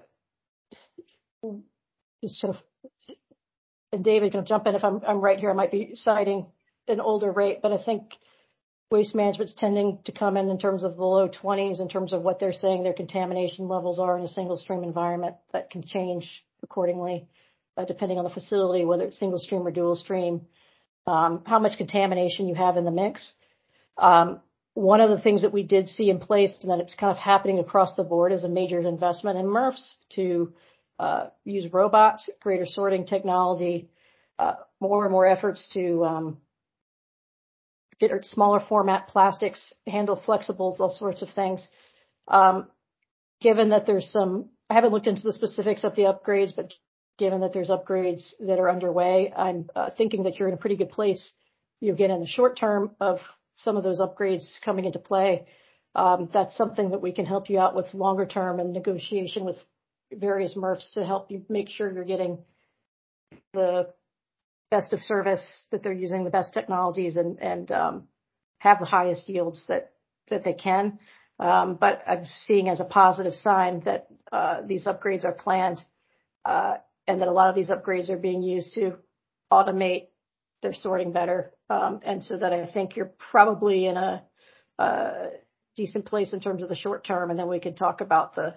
just sort of, and David can jump in if I'm, I'm right here. I might be citing an older rate, but I think Waste Management's tending to come in in terms of the low twenties in terms of what they're saying their contamination levels are in a single stream environment. That can change accordingly, uh, depending on the facility, whether it's single stream or dual stream, um, how much contamination you have in the mix. Um, one of the things that we did see in place, and that it's kind of happening across the board, is a major investment in M R Fs to uh, use robots, greater sorting technology, uh, more and more efforts to um, get smaller format plastics, handle flexibles, all sorts of things. Um, given that there's some, I haven't looked into the specifics of the upgrades, but given that there's upgrades that are underway, I'm uh, thinking that you're in a pretty good place. You get in the short term of some of those upgrades coming into play. Um, that's something that we can help you out with longer term and negotiation with various M R Fs to help you make sure you're getting the best of service, that they're using the best technologies, and, and um, have the highest yields that, that they can. Um, but I'm seeing as a positive sign that uh, these upgrades are planned, uh, and that a lot of these upgrades are being used to automate their sorting better. Um, and so that I think you're probably in a, a decent place in terms of the short term, and then we can talk about the,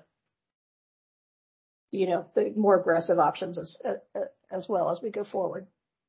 you know, the more aggressive options as, as well as we go forward.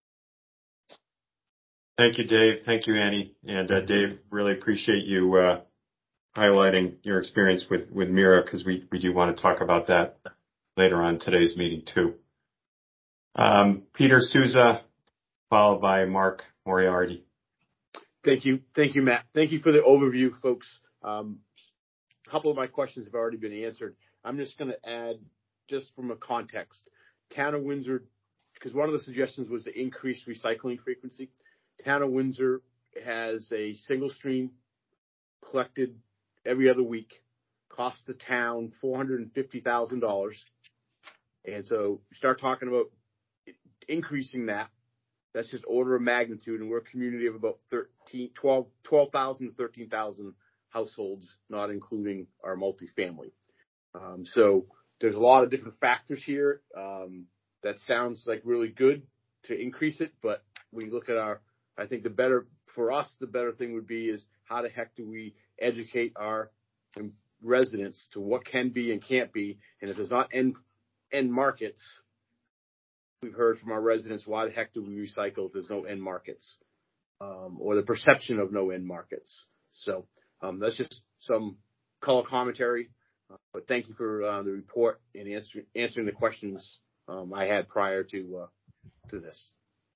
Thank you, Dave. Thank you, Annie. And uh, Dave, really appreciate you uh, highlighting your experience with, with Mira, because we, we do want to talk about that later on in today's meeting too. Um, Peter Souza, followed by Mark Moriarty. Thank you. Thank you, Matt. Thank you for the overview, folks. Um, a couple of my questions have already been answered. I'm just going to add, just from a context, Town of Windsor, because one of the suggestions was to increase recycling frequency. Town of Windsor has a single stream collected every other week, costs the town four hundred fifty thousand dollars. And so you start talking about increasing that. That's just order of magnitude. And we're a community of about thirteen, twelve, twelve thousand to thirteen thousand households, not including our multifamily. Um, so there's a lot of different factors here. Um, that sounds like really good to increase it, but we look at our, I think the better, for us, the better thing would be is how the heck do we educate our residents to what can be and can't be, and if there's not end, end markets, we've heard from our residents, why the heck do we recycle if there's no end markets, um, or the perception of no end markets. So um, that's just some color commentary, uh, but thank you for uh, the report and answer, answering the questions um, I had prior to uh, to this.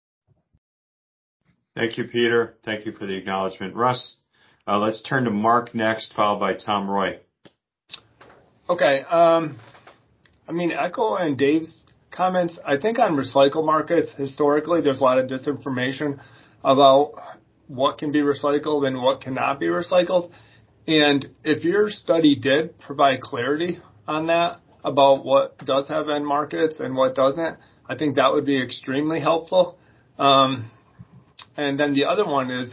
Thank you, Peter. Thank you for the acknowledgement. Russ, uh, let's turn to Mark next, followed by Tom Roy. Okay. Um, I mean, Echo and Dave's comments, I think on recycle markets, historically, there's a lot of disinformation about what can be recycled and what cannot be recycled. And if your study did provide clarity on that, about what does have end markets and what doesn't, I think that would be extremely helpful. Um, and then the other one is,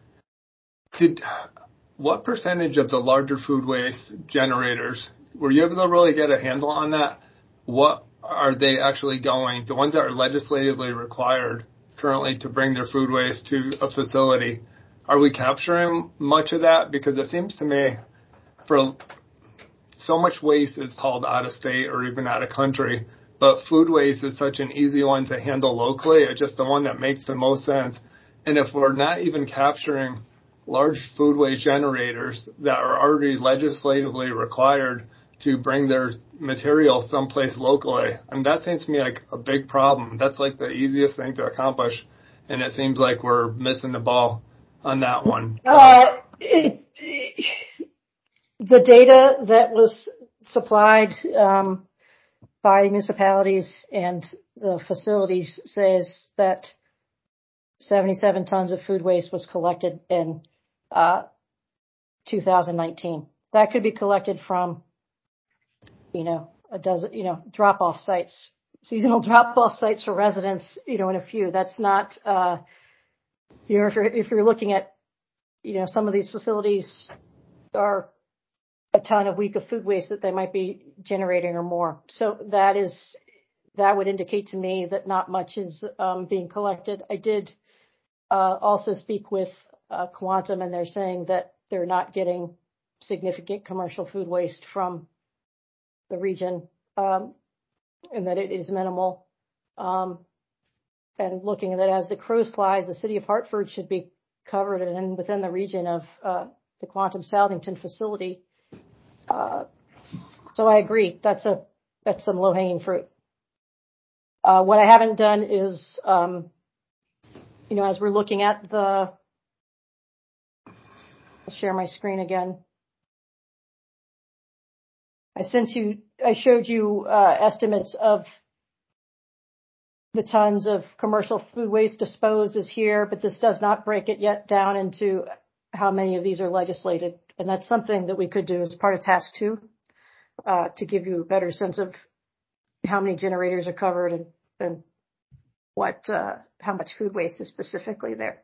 did what percentage of the larger food waste generators, were you able to really get a handle on that? What are they actually going, the ones that are legislatively required currently to bring their food waste to a facility, are we capturing much of that? Because it seems to me for so much waste is hauled out of state or even out of country, but food waste is such an easy one to handle locally. It's just the one that makes the most sense. And if we're not even capturing large food waste generators that are already legislatively required to bring their material someplace locally, and that seems to me like a big problem. That's like the easiest thing to accomplish, and it seems like we're missing the ball on that one. So. Uh, it, it, the data that was supplied um, by municipalities and the facilities says that seventy-seven tons of food waste was collected in uh, two thousand nineteen. That could be collected from, you know, a dozen, you know, drop-off sites, seasonal drop-off sites for residents, you know, in a few. That's not, uh, you know, if you're, if you're looking at, you know, some of these facilities are a ton of week of food waste that they might be generating or more. So that is, that would indicate to me that not much is um, being collected. I did uh, also speak with uh, Quantum, and they're saying that they're not getting significant commercial food waste from the region, um, and that it is minimal. Um, and looking at it as the crow flies, the city of Hartford should be covered and within the region of uh, the Quantum Southington facility. Uh, so I agree. That's a that's some low-hanging fruit. Uh, what I haven't done is, um, you know, as we're looking at the, I'll share my screen again. I sent you, I showed you uh, estimates of the tons of commercial food waste disposed is here, but this does not break it yet down into how many of these are legislated. And that's something that we could do as part of task two, uh, to give you a better sense of how many generators are covered and, and what, uh, how much food waste is specifically there.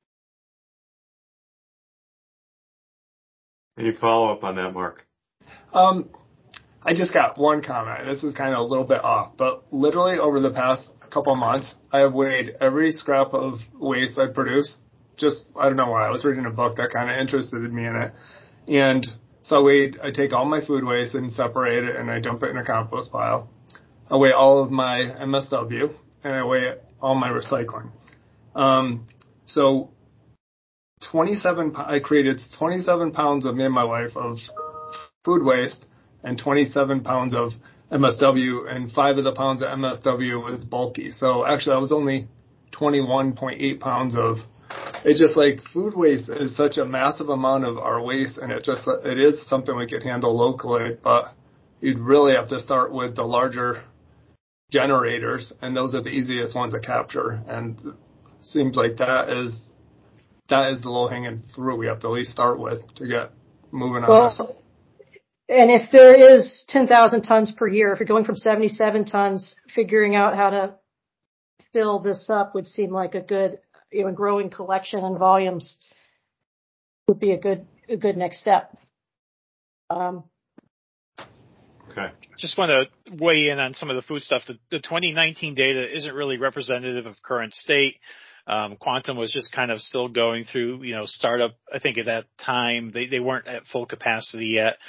Any follow up on that, Mark? Um, I just got one comment. This is kind of a little bit off, but literally over the past couple of months, I have weighed every scrap of waste I produce. Just, I don't know why. I was reading a book that kind of interested me in it. And so I weighed, I take all my food waste and separate it and I dump it in a compost pile. I weigh all of my M S W and I weigh all my recycling. Um, so twenty-seven, I created twenty-seven pounds of me and my wife of food waste and twenty-seven pounds of M S W, and five of the pounds of M S W was bulky. So actually I was only twenty-one point eight pounds of, it's just like food waste is such a massive amount of our waste, and it just, it is something we could handle locally, but you'd really have to start with the larger generators, and those are the easiest ones to capture. And it seems like that is, that is the low hanging fruit we have to at least start with to get moving on well, this. And if there is ten thousand tons per year, if you're going from seventy-seven tons, figuring out how to fill this up would seem like a good, you know, growing collection and volumes would be a good, a good next step. Um, Okay. Just want to weigh in on some of the food stuff. The, the twenty nineteen data isn't really representative of current state. Um, Quantum was just kind of still going through, you know, startup. I think at that time they, they weren't at full capacity yet.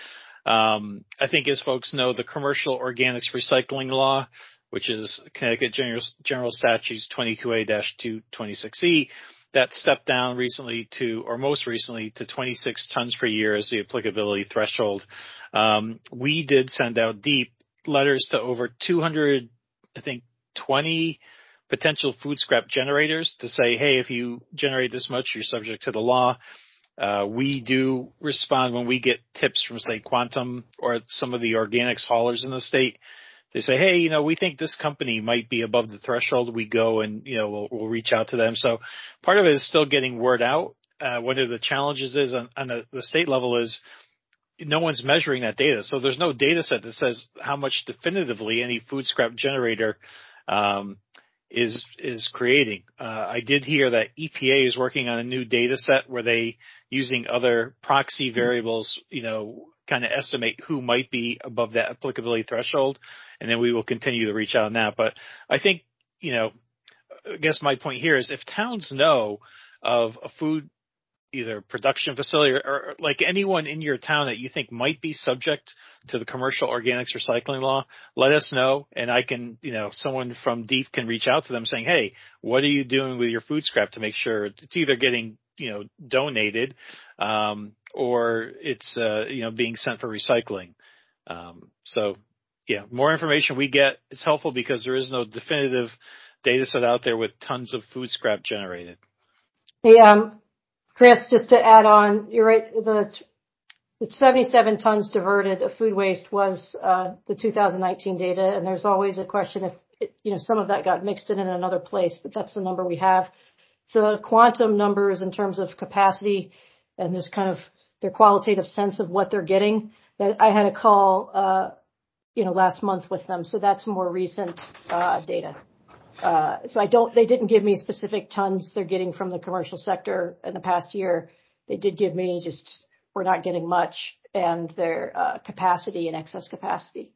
Um, I think as folks know, the commercial organics recycling law, which is Connecticut General, General Statutes twenty-two A two twenty-six E, that stepped down recently to, or most recently, to twenty-six tons per year as the applicability threshold. Um, we did send out deep letters to over two hundred, I think, twenty potential food scrap generators to say, hey, if you generate this much, you're subject to the law. Uh, we do respond when we get tips from, say, Quantum or some of the organics haulers in the state. They say, hey, you know, we think this company might be above the threshold. We go and, you know, we'll, we'll reach out to them. So part of it is still getting word out. Uh, one of the challenges is on, on the, the state level is no one's measuring that data. So there's no data set that says how much definitively any food scrap generator um, is is creating. Uh, I did hear that E P A is working on a new data set where they, using other proxy variables, you know, kind of estimate who might be above that applicability threshold, and then we will continue to reach out on that. But I think, you know, I guess my point here is if towns know of a food either production facility or, or like anyone in your town that you think might be subject to the commercial organics recycling law, let us know. And I can, you know, someone from DEEP can reach out to them saying, hey, what are you doing with your food scrap to make sure it's either getting, you know, donated, um, or it's, uh, you know, being sent for recycling. Um, so yeah, more information we get, it's helpful because there is no definitive data set out there with tons of food scrap generated. Hey, um, Chris, just to add on, you're right, the, the seventy-seven tons diverted of food waste was uh, the two thousand nineteen data, and there's always a question if, it, you know, some of that got mixed in in another place, but that's the number we have. The Quantum numbers in terms of capacity and just kind of their qualitative sense of what they're getting, that I had a call, uh, you know, last month with them, so that's more recent uh, data. Uh, so I don't, they didn't give me specific tons they're getting from the commercial sector in the past year. They did give me just, we're not getting much, and their uh, capacity and excess capacity.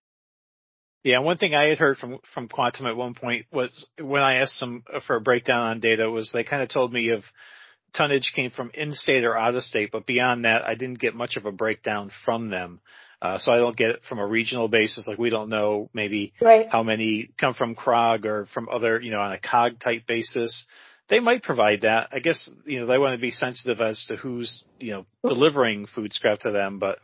Yeah, one thing I had heard from, from Quantum at one point was when I asked them for a breakdown on data was they kind of told me if tonnage came from in-state or out-of-state, but beyond that, I didn't get much of a breakdown from them. Uh, so I don't get it from a regional basis. Like we don't know maybe right. how many come from C R O G or from other, you know, on a C O G type basis. They might provide that. I guess, you know, they want to be sensitive as to who's, you know, delivering food scrap to them, but.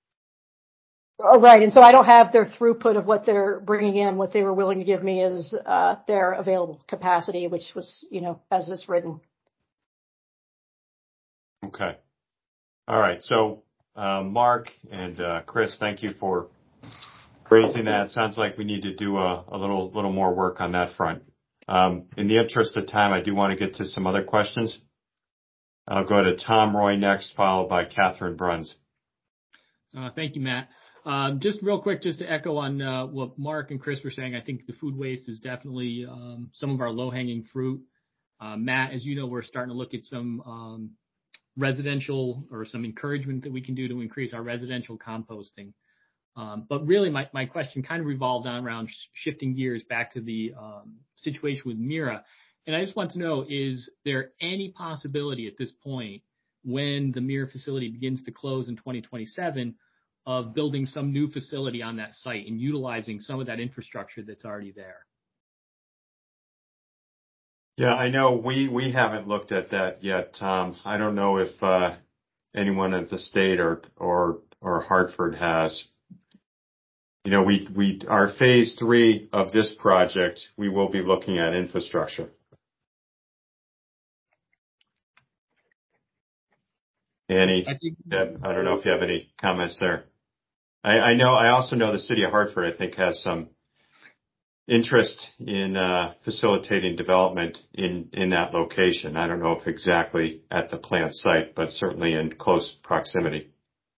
Oh, right. And so I don't have their throughput of what they're bringing in. What they were willing to give me is, uh, their available capacity, which was, you know, as it's written. Okay. All right. So, Uh, Mark and uh, Chris, thank you for raising that. Sounds like we need to do a, a little little more work on that front. Um, in the interest of time, I do want to get to some other questions. I'll go to Tom Roy next, followed by Catherine Bruns. Uh, thank you, Matt. Um, just real quick, just to echo on uh, what Mark and Chris were saying, I think the food waste is definitely um, some of our low-hanging fruit. Uh, Matt, as you know, we're starting to look at some um, residential or some encouragement that we can do to increase our residential composting. Um, but really my, my question kind of revolved on around sh- shifting gears back to the um, situation with Mira. And I just want to know, is there any possibility at this point when the Mira facility begins to close in twenty twenty-seven of building some new facility on that site and utilizing some of that infrastructure that's already there? Yeah, I know we, we haven't looked at that yet, Tom. I don't know if uh, anyone at the state or, or, or Hartford has. You know, we, we, our phase three of this project, we will be looking at infrastructure. Annie, I, think, I don't know if you have any comments there. I, I know, I also know the city of Hartford, I think, has some interest in uh, facilitating development in, in that location. I don't know if exactly at the plant site, but certainly in close proximity.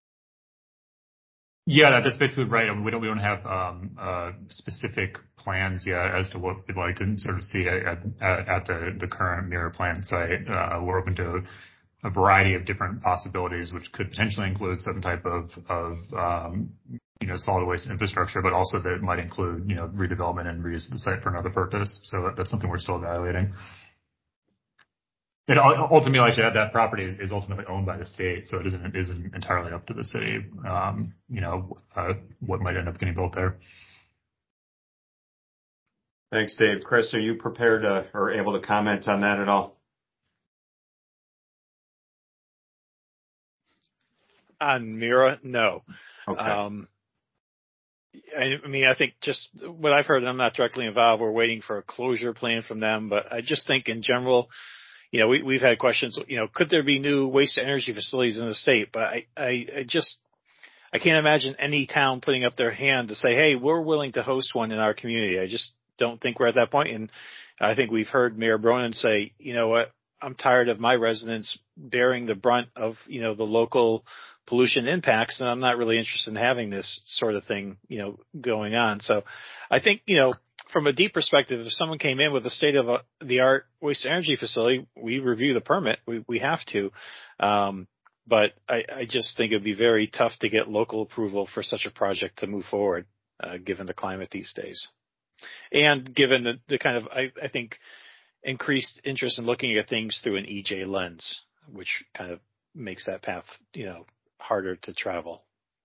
Yeah, that's basically right. I mean, we don't we don't have um, uh, specific plans yet as to what we'd like to sort of see at at, at the the current Mira plant site. Uh, we're open to a variety of different possibilities, which could potentially include some type of of um, you know, solid waste infrastructure, but also that it might include, you know, redevelopment and reuse of the site for another purpose. So that's something we're still evaluating. And ultimately, I should add that property is, is ultimately owned by the state, so it isn't, it isn't entirely up to the city, um, you know, uh, what might end up getting built there. Thanks, Dave. Chris, are you prepared to, or able to comment on that at all? On Mira, no. Okay. Um, I, I mean, I think just what I've heard, and I'm not directly involved, we're waiting for a closure plan from them, but I just think in general, you know, we, we've had questions, you know, could there be new waste to energy facilities in the state? But I, I, I just, I can't imagine any town putting up their hand to say, hey, we're willing to host one in our community. I just don't think we're at that point. And I think we've heard Mayor Bronin say, you know what, I'm tired of my residents bearing the brunt of, you know, the local pollution impacts, and I'm not really interested in having this sort of thing, you know, going on. So I think, you know, from a deep perspective, if someone came in with a state of the art waste to energy facility, we review the permit. We, we have to. Um, but I, I just think it'd be very tough to get local approval for such a project to move forward, uh, given the climate these days. And given the, the kind of, I, I think, increased interest in looking at things through an E J lens, which kind of makes that path, you know, harder to travel.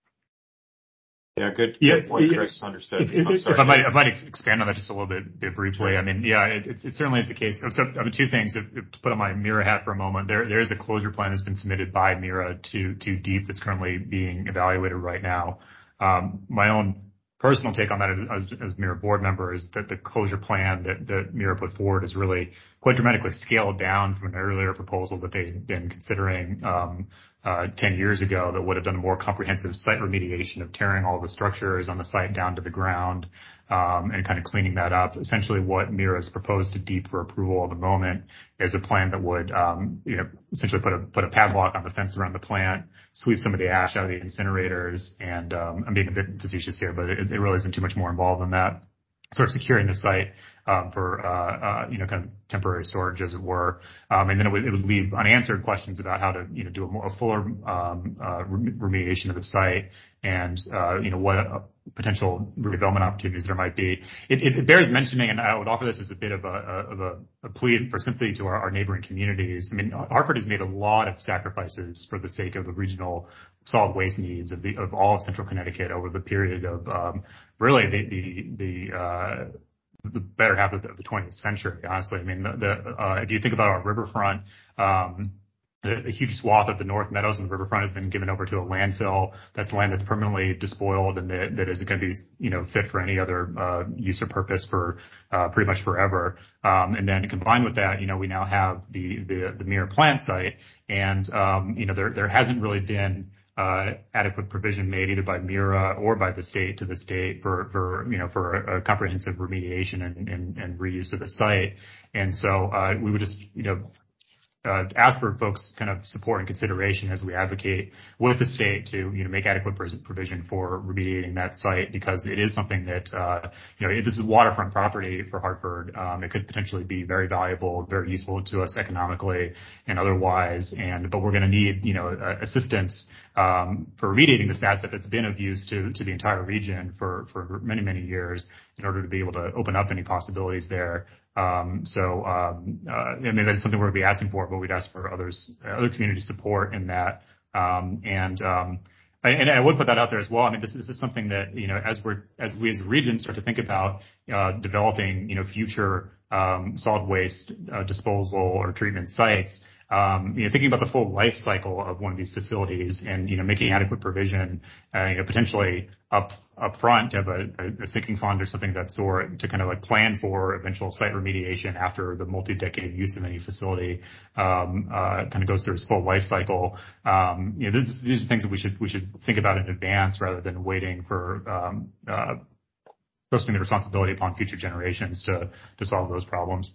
Yeah, good, yeah, good point, yeah. Chris. Understood. If, if, sorry, if I might, I might expand on that just a little bit, bit briefly. Sure. I mean, yeah, it, it, it certainly is the case. So, I mean, two things. If, if, to put on my Mira hat for a moment, there there is a closure plan that's been submitted by Mira to to DEEP that's currently being evaluated right now. Um, my own personal take on that as, as Mira board member is that the closure plan that, that Mira put forward is really quite dramatically scaled down from an earlier proposal that they'd been considering um, uh, ten years ago that would have done a more comprehensive site remediation of tearing all the structures on the site down to the ground um, and kind of cleaning that up. Essentially what Mira has proposed to DEEP for approval at the moment is a plan that would um, you know, essentially put a, put a padlock on the fence around the plant, sweep some of the ash out of the incinerators, and um, I'm being a bit facetious here, but it, it really isn't too much more involved than that. Sort of securing the site um, for uh, uh, you know kind of temporary storage, as it were, um, and then it would, it would leave unanswered questions about how to you know do a more a fuller um, uh, remediation of the site and uh, you know what uh, potential redevelopment opportunities there might be. It, it, it bears mentioning, and I would offer this as a bit of a, of a, a plea for sympathy to our, our neighboring communities. I mean, Hartford has made a lot of sacrifices for the sake of the regional solid waste needs of the of all of Central Connecticut over the period of um, really the the the, uh, the better half of the, the twentieth century. Honestly, I mean, the, the uh, if you think about our riverfront. Um, A, a huge swath of the North Meadows and the riverfront has been given over to a landfill. That's land that's permanently despoiled and that, that isn't going to be, you know, fit for any other uh, use or purpose for uh, pretty much forever. Um, and then combined with that, you know, we now have the the, the Mira plant site, and um, you know, there there hasn't really been uh, adequate provision made either by Mira or by the state to the state for for you know for a, a comprehensive remediation and, and, and reuse of the site. And so uh, we would just you know. Uh, ask for folks' kind of support and consideration as we advocate with the state to, you know, make adequate provision for remediating that site, because it is something that, uh, you know, this is waterfront property for Hartford. Um, it could potentially be very valuable, very useful to us economically and otherwise. And, but we're going to need, you know, uh, assistance, um, for remediating this asset that's been of use to, to the entire region for, for many, many years in order to be able to open up any possibilities there. Um, so, um, uh, I mean, that's something we're going to be asking for, but we'd ask for others, other community support in that. Um, and, um, I, and I would put that out there as well. I mean, this, this is something that, you know, as we're, as we as a region start to think about, uh, developing, you know, future, um, solid waste, uh, disposal or treatment sites, um, you know, thinking about the full life cycle of one of these facilities and, you know, making adequate provision, uh, you know, potentially up, up front to have a, a, a sinking fund or something of that sort to kind of like plan for eventual site remediation after the multi-decade use of any facility, um, uh, kind of goes through its full life cycle. Um, you know, this, these are things that we should, we should think about in advance rather than waiting for, um, uh, posting the responsibility upon future generations to, to solve those problems.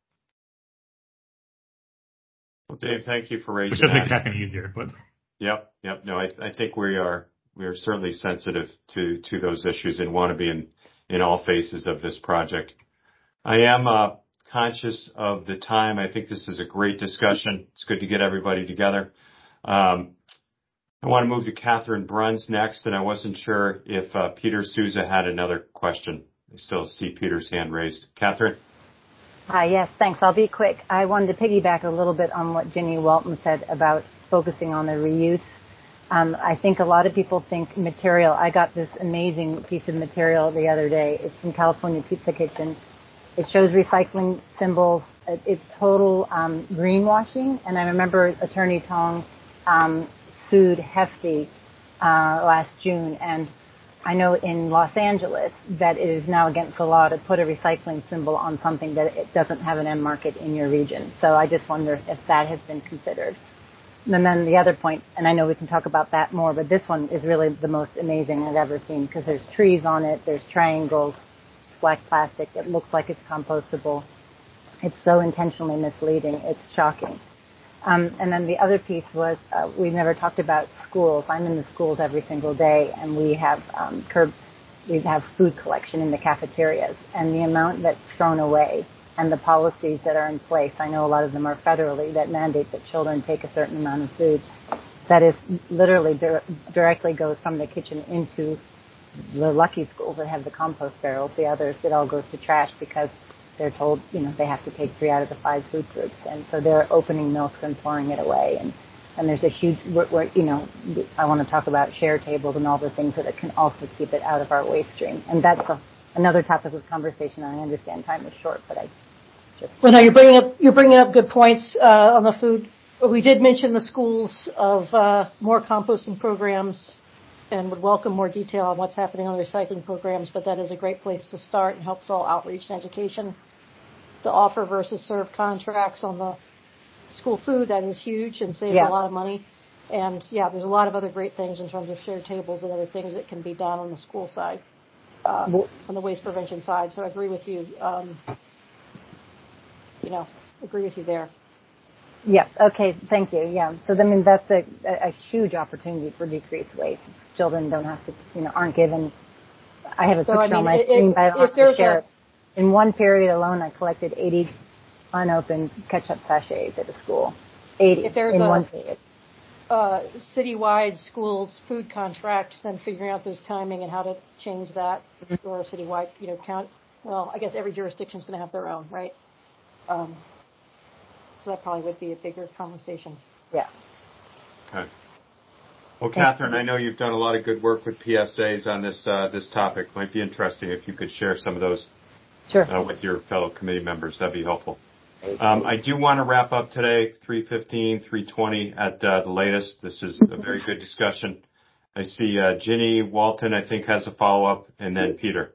Well, Dave, thank you for raising Which doesn't that. make the task any easier, but. Yep, yep. No, I, I think we are we are certainly sensitive to to those issues and want to be in in all phases of this project. I am uh, conscious of the time. I think this is a great discussion. It's good to get everybody together. Um, I want to move to Catherine Bruns next, and I wasn't sure if uh, Peter Souza had another question. I still see Peter's hand raised. Catherine? Hi, yes, thanks. I'll be quick. I wanted to piggyback a little bit on what Ginny Walton said about focusing on the reuse. Um, I think a lot of people think material. I got this amazing piece of material the other day. It's from California Pizza Kitchen. It shows recycling symbols. It's total um, greenwashing. And I remember Attorney Tong um, sued Hefty uh, last June, and I know in Los Angeles that it is now against the law to put a recycling symbol on something that it doesn't have an end market in your region. So I just wonder if that has been considered. And then the other point, and I know we can talk about that more, but this one is really the most amazing I've ever seen because there's trees on it, there's triangles, black plastic. It looks like it's compostable. It's so intentionally misleading. It's shocking. Um, and then the other piece was uh, we never talked about schools. I'm in the schools every single day, and we have um, curb, we have food collection in the cafeterias, and the amount that's thrown away and the policies that are in place. I know a lot of them are federally that mandate that children take a certain amount of food. That is literally dir- directly goes from the kitchen into the lucky schools that have the compost barrels. The others, it all goes to trash because they're told, you know, they have to take three out of the five food groups. And so they're opening milk and pouring it away. And, and there's a huge, we're, we're, you know, I want to talk about share tables and all the things that it can also keep it out of our waste stream. And that's a, another topic of conversation. I understand time is short, but I just. Well, no, you're bringing up, you're bringing up good points, uh, on the food. We did mention the schools of, uh, more composting programs and would welcome more detail on what's happening on the recycling programs, but that is a great place to start and helps all outreach and education. The offer versus serve contracts on the school food, that is huge and saves Yeah. a lot of money. And yeah, there's a lot of other great things in terms of shared tables and other things that can be done on the school side, uh, Well, on the waste prevention side. So I agree with you, um, you know, agree with you there. Yes. Okay. Thank you. Yeah. So I mean, that's a, a huge opportunity for decreased waste. Children don't have to, you know, aren't given. I have a So, picture I mean, on my if, screen, but I don't if have to there's share a, it. In one period alone, I collected eighty unopened ketchup sachets at a school. eighty if there's in a, one period. uh, citywide schools food contract, then figuring out those timing and how to change that, Mm-hmm. or a citywide, you know, count. Well, I guess every jurisdiction's going to have their own, right? Um, so that probably would be a bigger conversation. Yeah. Okay. Well, Catherine, I know you've done a lot of good work with P S As on this uh, this topic. Might be interesting if you could share some of those Sure. uh, with your fellow committee members. That'd be helpful. Um, I do want to wrap up today, three fifteen, three twenty at uh, the latest. This is a very good discussion. I see uh, Ginny Walton, I think, has a follow-up, and then Peter.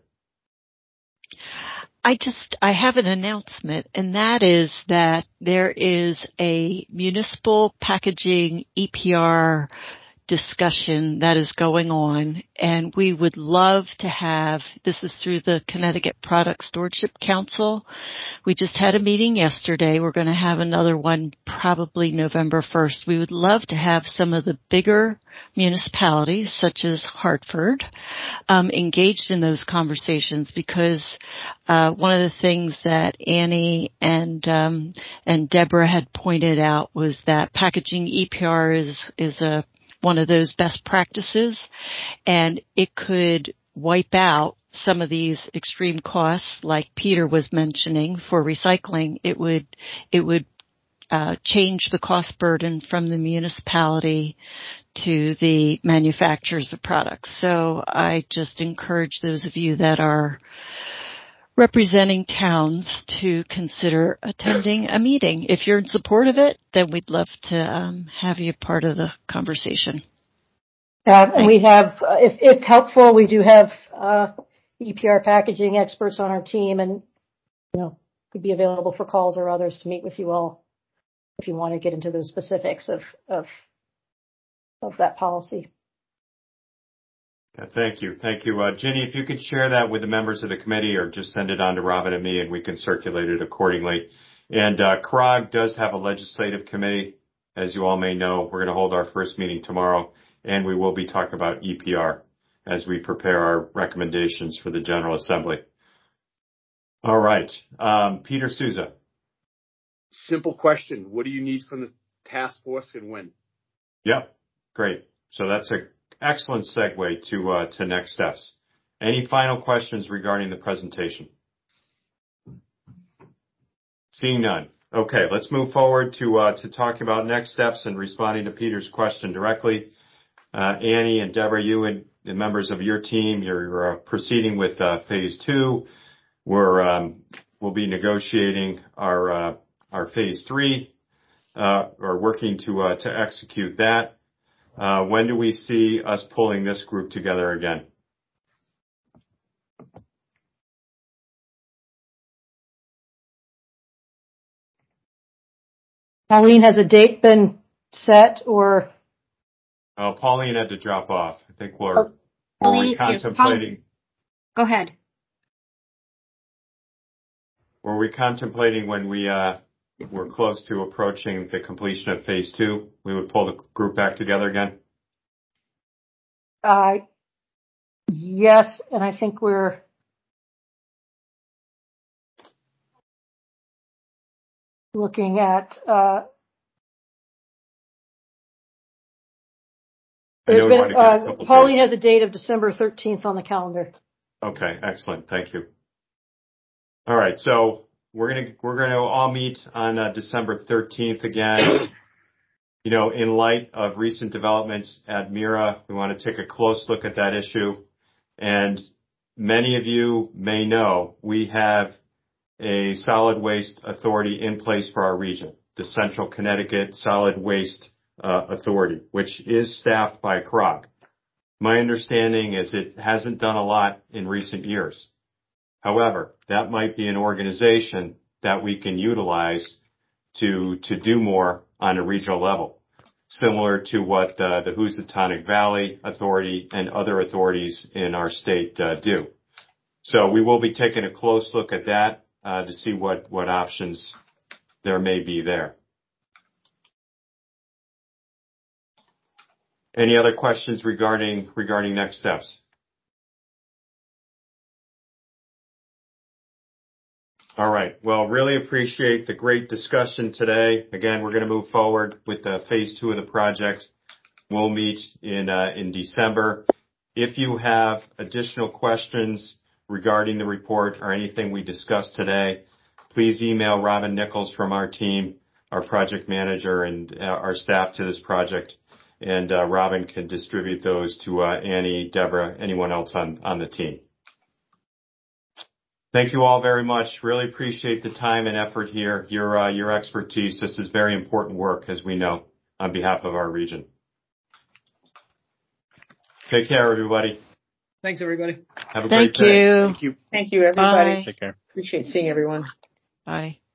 I just, I have an announcement, and that is that there is a municipal packaging E P R discussion that is going on, and we would love to have, this is through the Connecticut Product Stewardship Council. We just had a meeting yesterday. We're going to have another one probably November first. We would love to have some of the bigger municipalities, such as Hartford, um, engaged in those conversations, because uh, one of the things that Annie and um, and Deborah had pointed out was that packaging E P R is is a one of those best practices, and it could wipe out some of these extreme costs, like Peter was mentioning, for recycling. It would it would uh, change the cost burden from the municipality to the manufacturers of products. So I just encourage those of you that are representing towns to consider attending a meeting. If you're in support of it, then we'd love to um, have you part of the conversation. Uh, and we have, uh, if, if helpful, we do have uh, E P R packaging experts on our team, and you know, could be available for calls or others to meet with you all if you want to get into the specifics of of of that policy. Yeah, thank you. Thank you. Uh, Ginny, if you could share that with the members of the committee or just send it on to Robin and me and we can circulate it accordingly. And uh, C R O G does have a legislative committee. As you all may know, we're going to hold our first meeting tomorrow, and we will be talking about E P R as we prepare our recommendations for the General Assembly. All right. Um, Peter Souza. Simple question. What do you need from the task force and when? Yep. Great. So that's an excellent segue to uh, to next steps. Any final questions regarding the presentation? Seeing none. Okay, let's move forward to uh, to talk about next steps and responding to Peter's question directly. Uh, Annie and Deborah, you and the members of your team, you're uh, proceeding with uh, phase two. We're um, we'll be negotiating our uh, our phase three, uh, or working to uh, to execute that. Uh, when do we see us pulling this group together again? Pauline, has a date been set or? Uh, Pauline had to drop off. I think we're, oh, were we contemplating? Go ahead. Were we contemplating when we uh, were close to approaching the completion of phase two, we would pull the group back together again? Uh, yes, and I think we're looking at, uh, there's been, uh, Pauline has a date of December thirteenth on the calendar. Okay, excellent. Thank you. All right, so we're gonna we're gonna all meet on uh, December thirteenth again. You know, in light of recent developments at Mira, we want to take a close look at that issue. And many of you may know we have a solid waste authority in place for our region, the Central Connecticut Solid Waste uh, Authority, which is staffed by C R O G. My understanding is it hasn't done a lot in recent years. However, that might be an organization that we can utilize to to do more on a regional level, similar to what uh, the Housatonic Valley Authority and other authorities in our state uh, do. So we will be taking a close look at that uh, to see what, what options there may be there. Any other questions regarding regarding next steps? All right. Well, really appreciate the great discussion today. Again, we're going to move forward with the phase two of the project. We'll meet in uh, in December. If you have additional questions regarding the report or anything we discussed today, please email Robin Nichols from our team, our project manager, and uh, our staff to this project. And uh, Robin can distribute those to uh, Annie, Deborah, anyone else on, on the team. Thank you all very much. Really appreciate the time and effort here, your uh, your expertise. This is very important work, as we know, on behalf of our region. Take care, everybody. Thanks, everybody. Have a Thank great day. you. Thank you. Thank you, everybody. Bye. Take care. Appreciate seeing everyone. Bye.